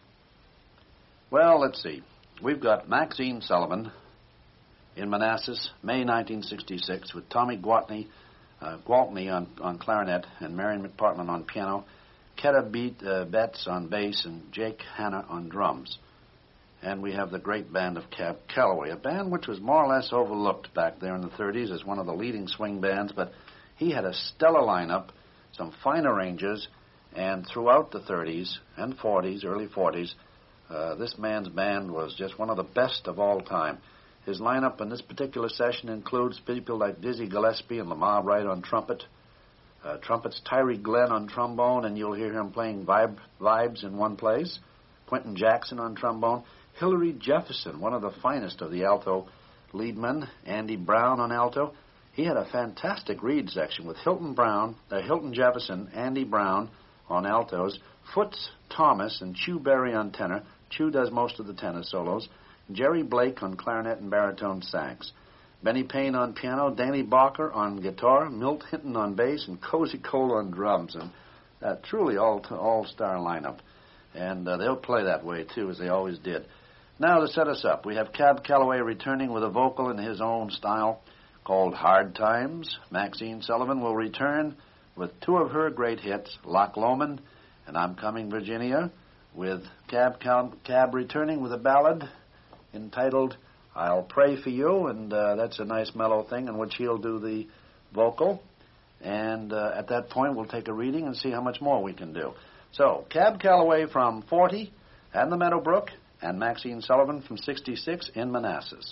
Well, let's see. We've got Maxine Sullivan in Manassas, May 1966, with Tommy Gwaltney on clarinet and Marion McPartland on piano, Ketta Betts on bass, and Jake Hanna on drums. And we have the great band of Cab Calloway, a band which was more or less overlooked back there in the 30s as one of the leading swing bands, but he had a stellar lineup, some fine arrangers, and throughout the 30s and 40s, early 40s, this man's band was just one of the best of all time. His lineup in this particular session includes people like Dizzy Gillespie and Lamar Wright on trumpet, trumpets Tyree Glenn on trombone, and you'll hear him playing vibes in one place, Quentin Jackson on trombone, Hillary Jefferson, one of the finest of the alto leadmen, Andy Brown on alto. He had a fantastic reed section with Hilton Jefferson, Andy Brown on altos, Foots Thomas and Chew Berry on tenor. Chew does most of the tenor solos. Jerry Blake on clarinet and baritone sax. Benny Payne on piano, Danny Barker on guitar, Milt Hinton on bass, and Cozy Cole on drums. And truly all-star lineup. And they'll play that way, too, as they always did. Now, to set us up, we have Cab Calloway returning with a vocal in his own style called Hard Times. Maxine Sullivan will return with two of her great hits, Loch Lomond and I'm Coming, Virginia, with Cab returning with a ballad entitled I'll Pray for You, and that's a nice mellow thing in which he'll do the vocal. And at that point, we'll take a reading and see how much more we can do. So, Cab Calloway from 40 and the Meadowbrook, and Maxine Sullivan from 66 in Manassas.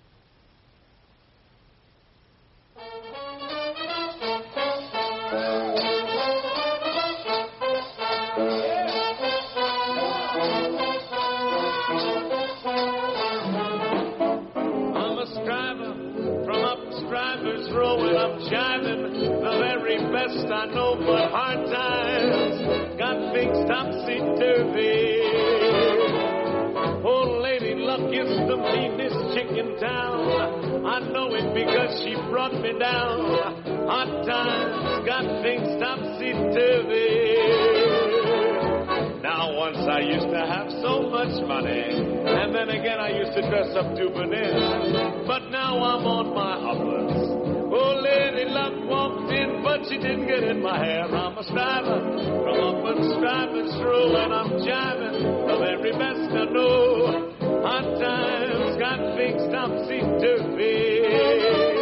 I know, but hard times got things topsy-turvy. Old Lady Luck is the meanest chick in town. I know it because she brought me down. Hard times got things topsy-turvy. Now once I used to have so much money, and then again I used to dress up to beneath. But now I'm on my uppers. Old Lady Luck walked in, but she didn't get in my hair. I'm a striver from up and striving through, and I'm jiving the very best I know. Hard times got things topsy-turvy.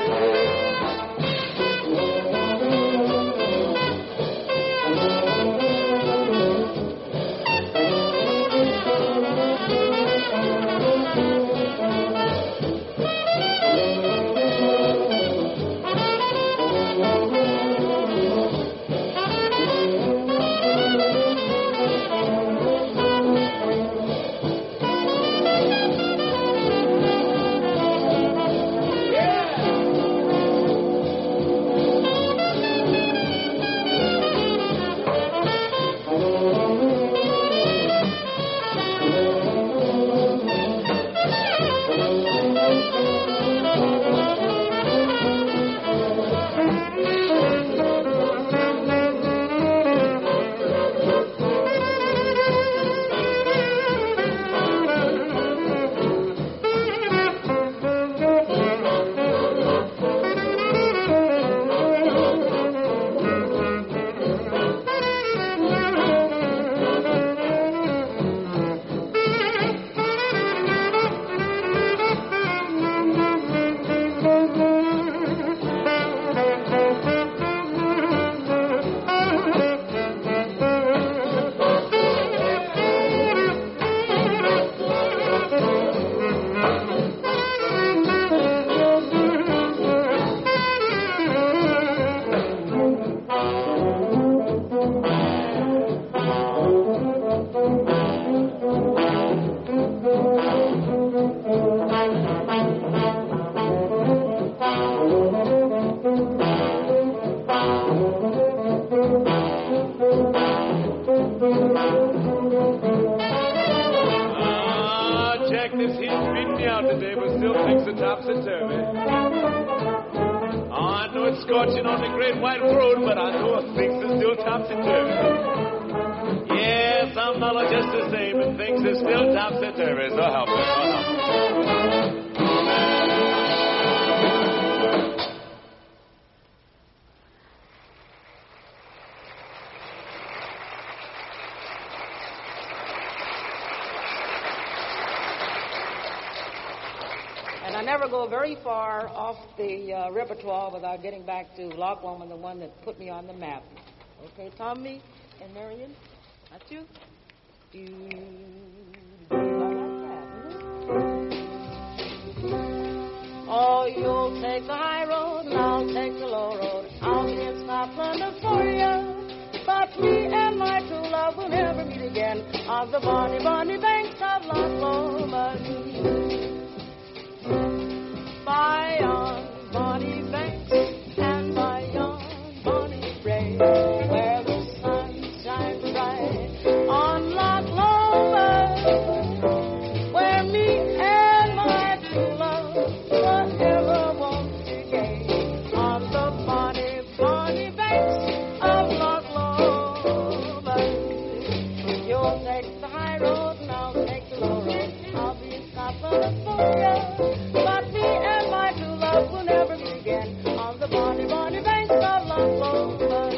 Scorching on the great white road, but I know things are still topsy-turvy. Yes, I'm mellow just the same, and things are still topsy-turvy, so help me, so help me. And I never go very far off the repertoire without getting back to Loch Lomond, the one that put me on the map. Okay, Tommy and Marion, that's you. Do like that. You'll take the high road and I'll take the low road. I'll be in Scotland for you. But me and my true love will never meet again on the bonny, bonny banks of Loch Lomond. By yon bonny banks and by yon bonny brae, where the sun shines bright on Loch Lomond, where me and my true love forever won't decay, on the bonny, bonny banks of Loch Lomond. You'll take the high road and I'll take the low road. I'll be in Scotland for you, but me and my true love will never meet again on the bonny, bonny banks of Loch Lomond.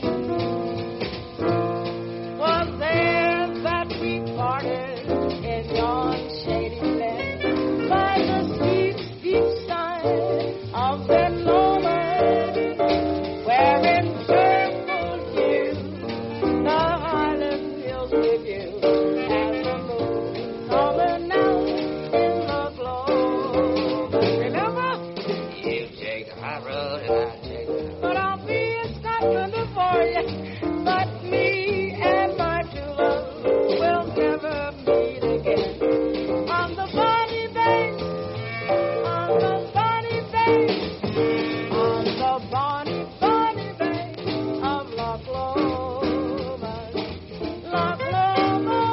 Was there that we parted in yon shady glen by the steep, steep side of Ben Lomond, where in purple hue the Highland hills review as the moon coming out in Loch Lomond. Remember? You take the high road and I take the low. But I'll be in Scotland for you. But me and my true love will never meet again on the bonny banks, on the bonny banks, on the bonny, bonny banks of Loch Lomond, Loch Lomond.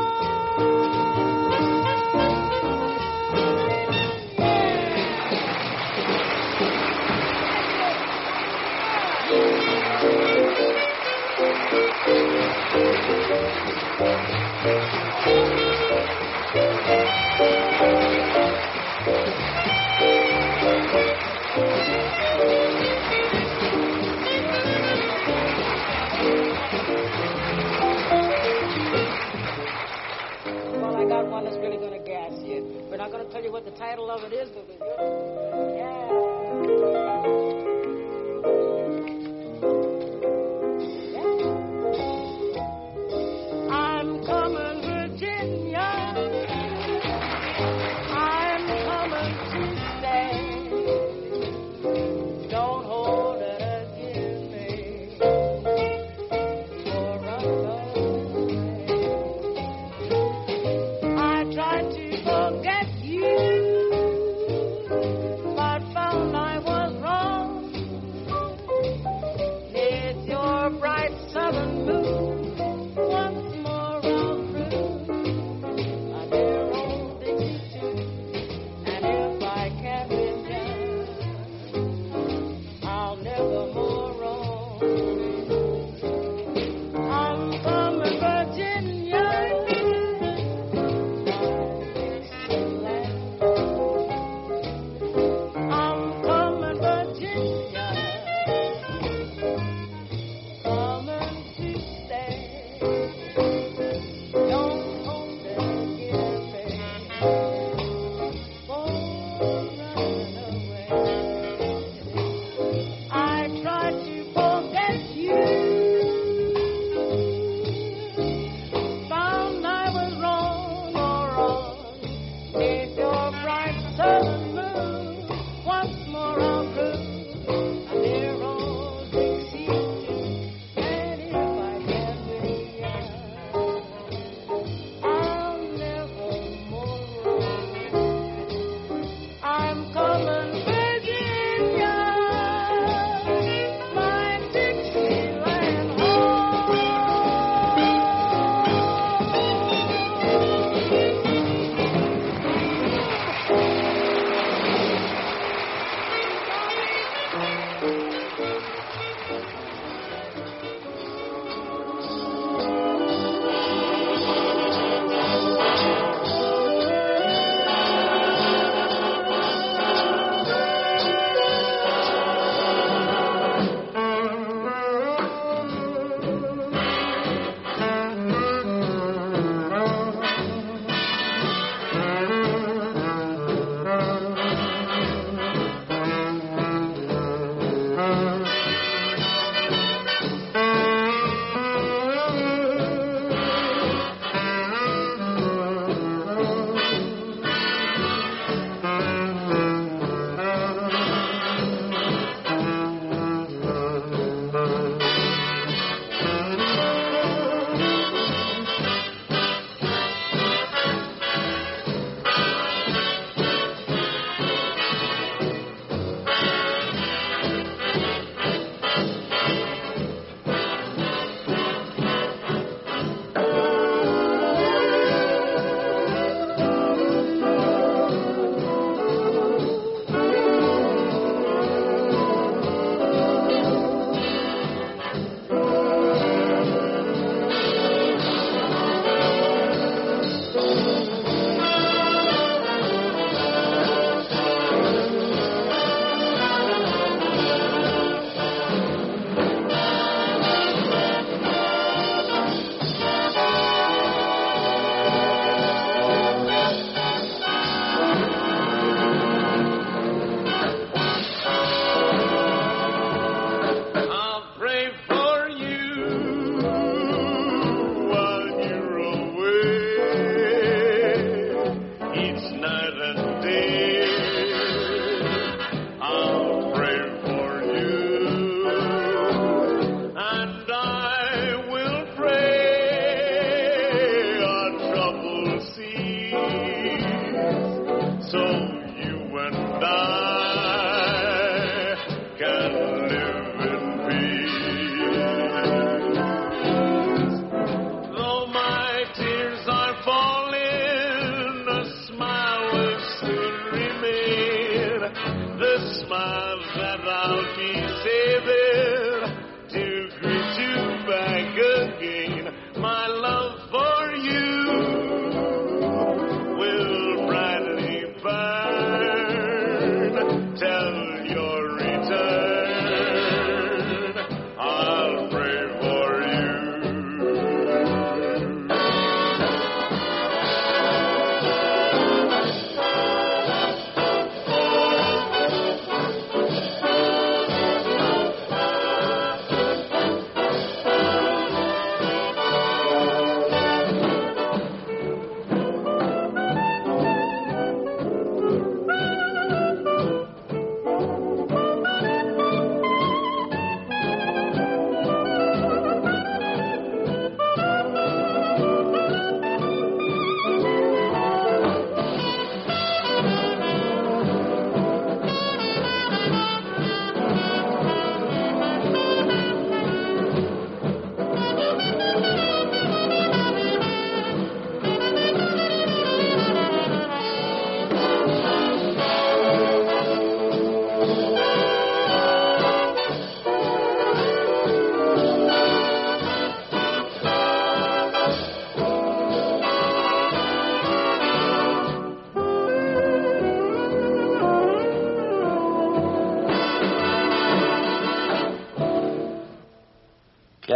Well, I got one that's really going to gas you. We're not going to tell you what the title of it is, but I'm coming, Virginia. I'm coming to stay. Don't hold it against me for I tried to forget you, but found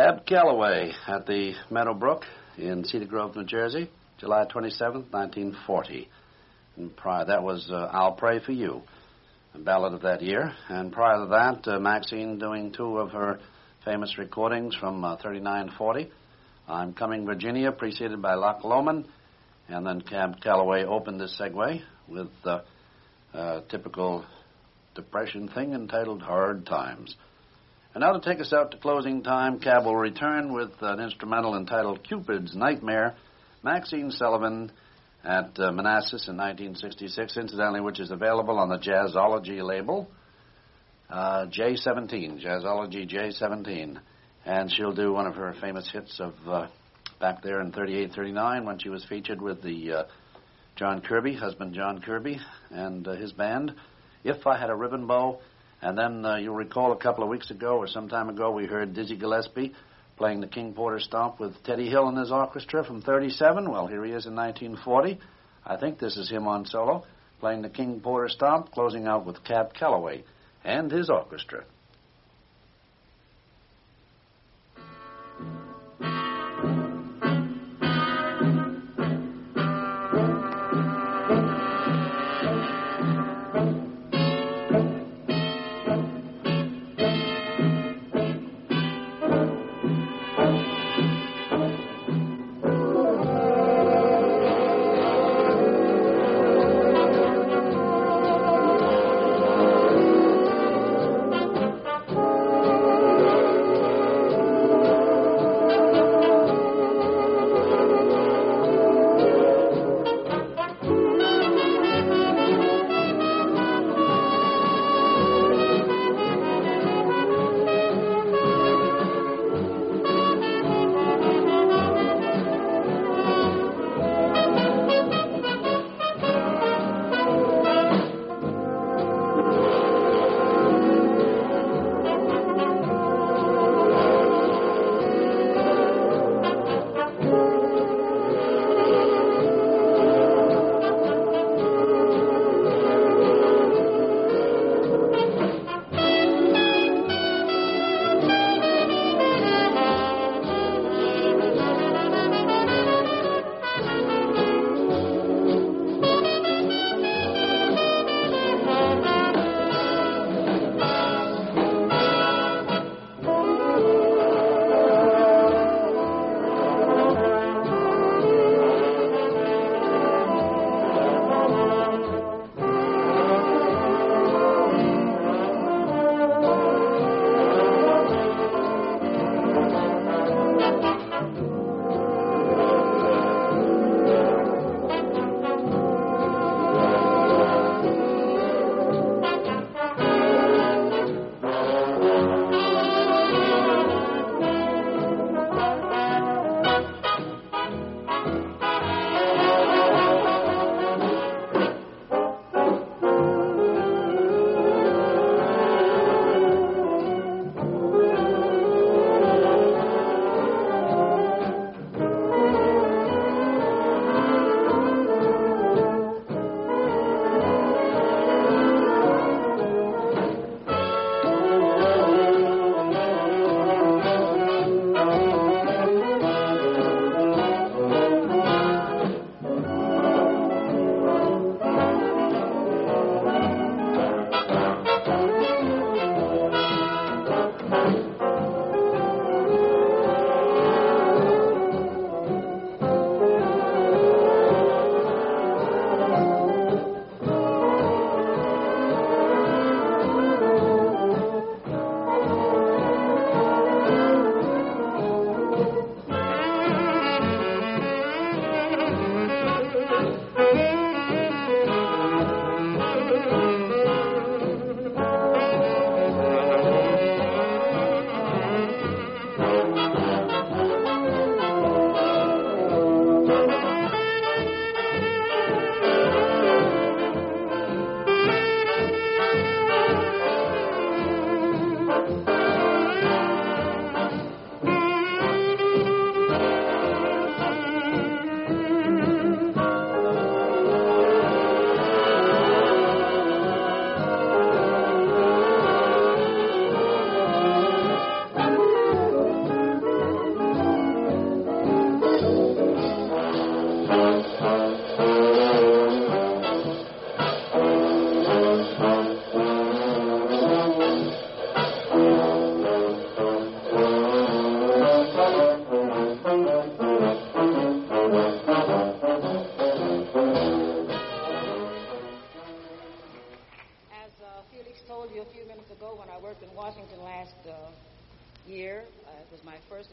Cab Calloway at the Meadowbrook in Cedar Grove, New Jersey, July 27th, 1940. And that was I'll Pray for You, a ballad of that year. And prior to that, Maxine doing two of her famous recordings from 39-40. I'm Coming, Virginia, preceded by Loch Lomond. And then Cab Calloway opened this segue with a typical Depression thing entitled Hard Times. And now to take us out to closing time, Cab will return with an instrumental entitled Cupid's Nightmare, Maxine Sullivan at Manassas in 1966, incidentally, which is available on the Jazzology label, J17, Jazzology J17. And she'll do one of her famous hits of back there in 38-39 when she was featured with the John Kirby, husband John Kirby, and his band, If I Had a Ribbon Bow. And then you'll recall a couple of weeks ago or some time ago we heard Dizzy Gillespie playing the King Porter Stomp with Teddy Hill and his orchestra from 37. Well, here he is in 1940. I think this is him on solo, playing the King Porter Stomp, closing out with Cab Calloway and his orchestra.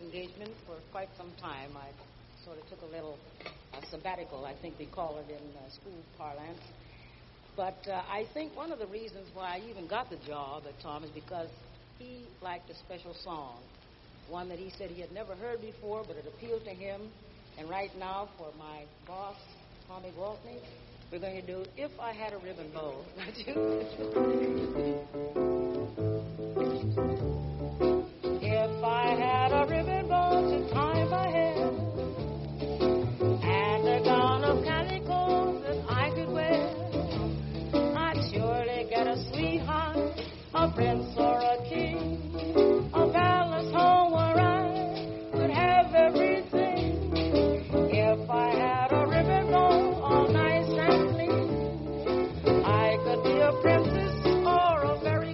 engagement for quite some time. I sort of took a little sabbatical, I think we call it in school parlance. But I think one of the reasons why I even got the job at Tom is because he liked a special song, one that he said he had never heard before, but it appealed to him. And right now, for my boss, Tommy Gwaltney, we're going to do If I Had a Ribbon Bow. If I had a ribbon bow to tie my hair, and a gown of calico that I could wear, I'd surely get a sweetheart, a prince or a king, a palace home where I could have everything. If I had a ribbon bow all nice and clean, I could be a princess or a very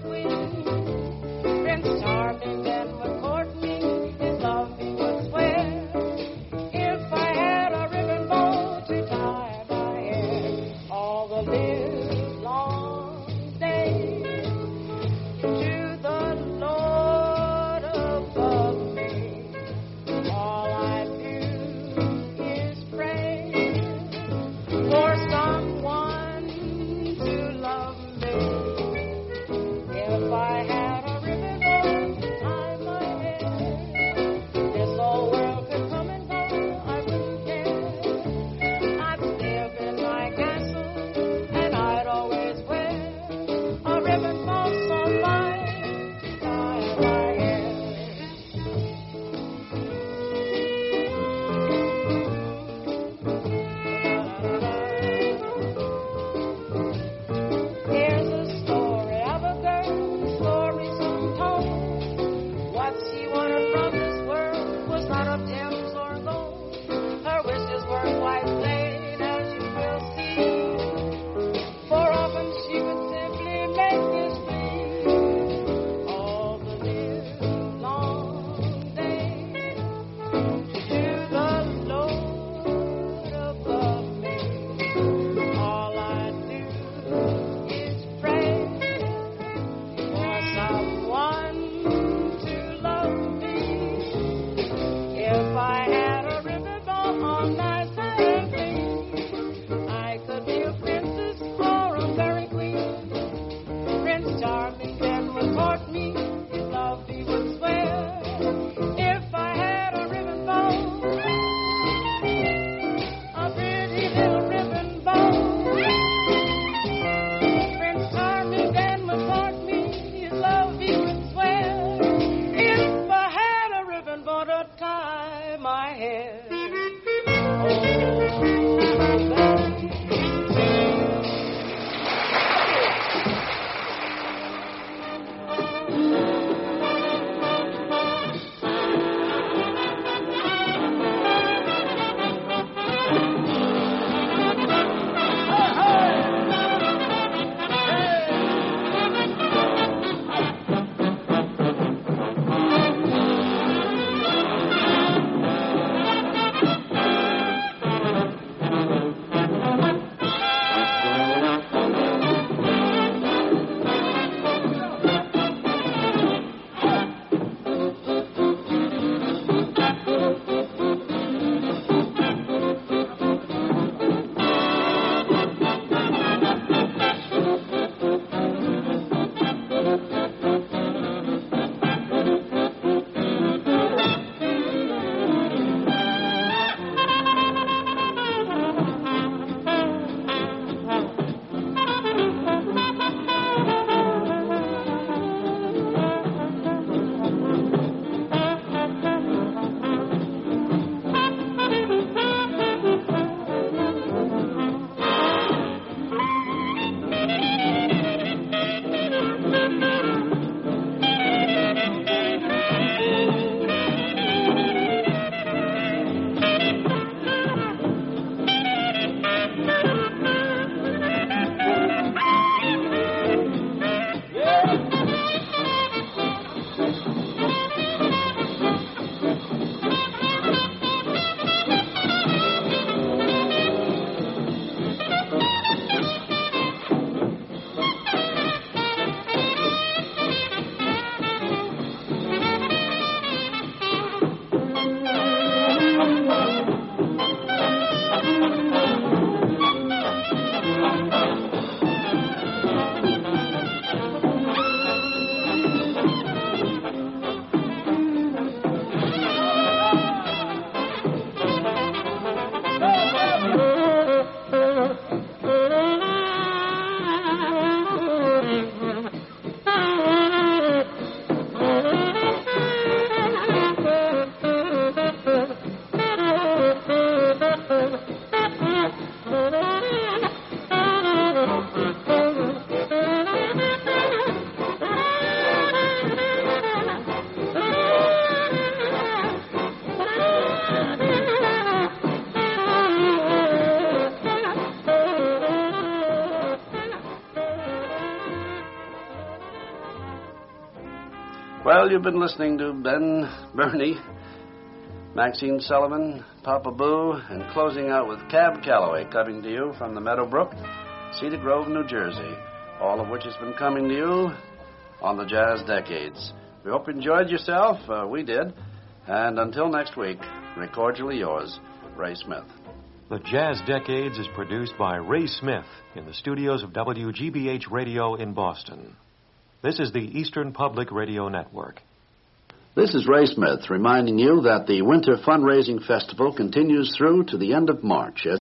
Well, you've been listening to Ben, Bernie, Maxine Sullivan, Papa Boo, and closing out with Cab Calloway, coming to you from the Meadowbrook, Cedar Grove, New Jersey, all of which has been coming to you on the Jazz Decades. We hope you enjoyed yourself. We did. And until next week, very cordially yours, Ray Smith. The Jazz Decades is produced by Ray Smith in the studios of WGBH Radio in Boston. This is the Eastern Public Radio Network. This is Ray Smith reminding you that the Winter Fundraising Festival continues through to the end of March.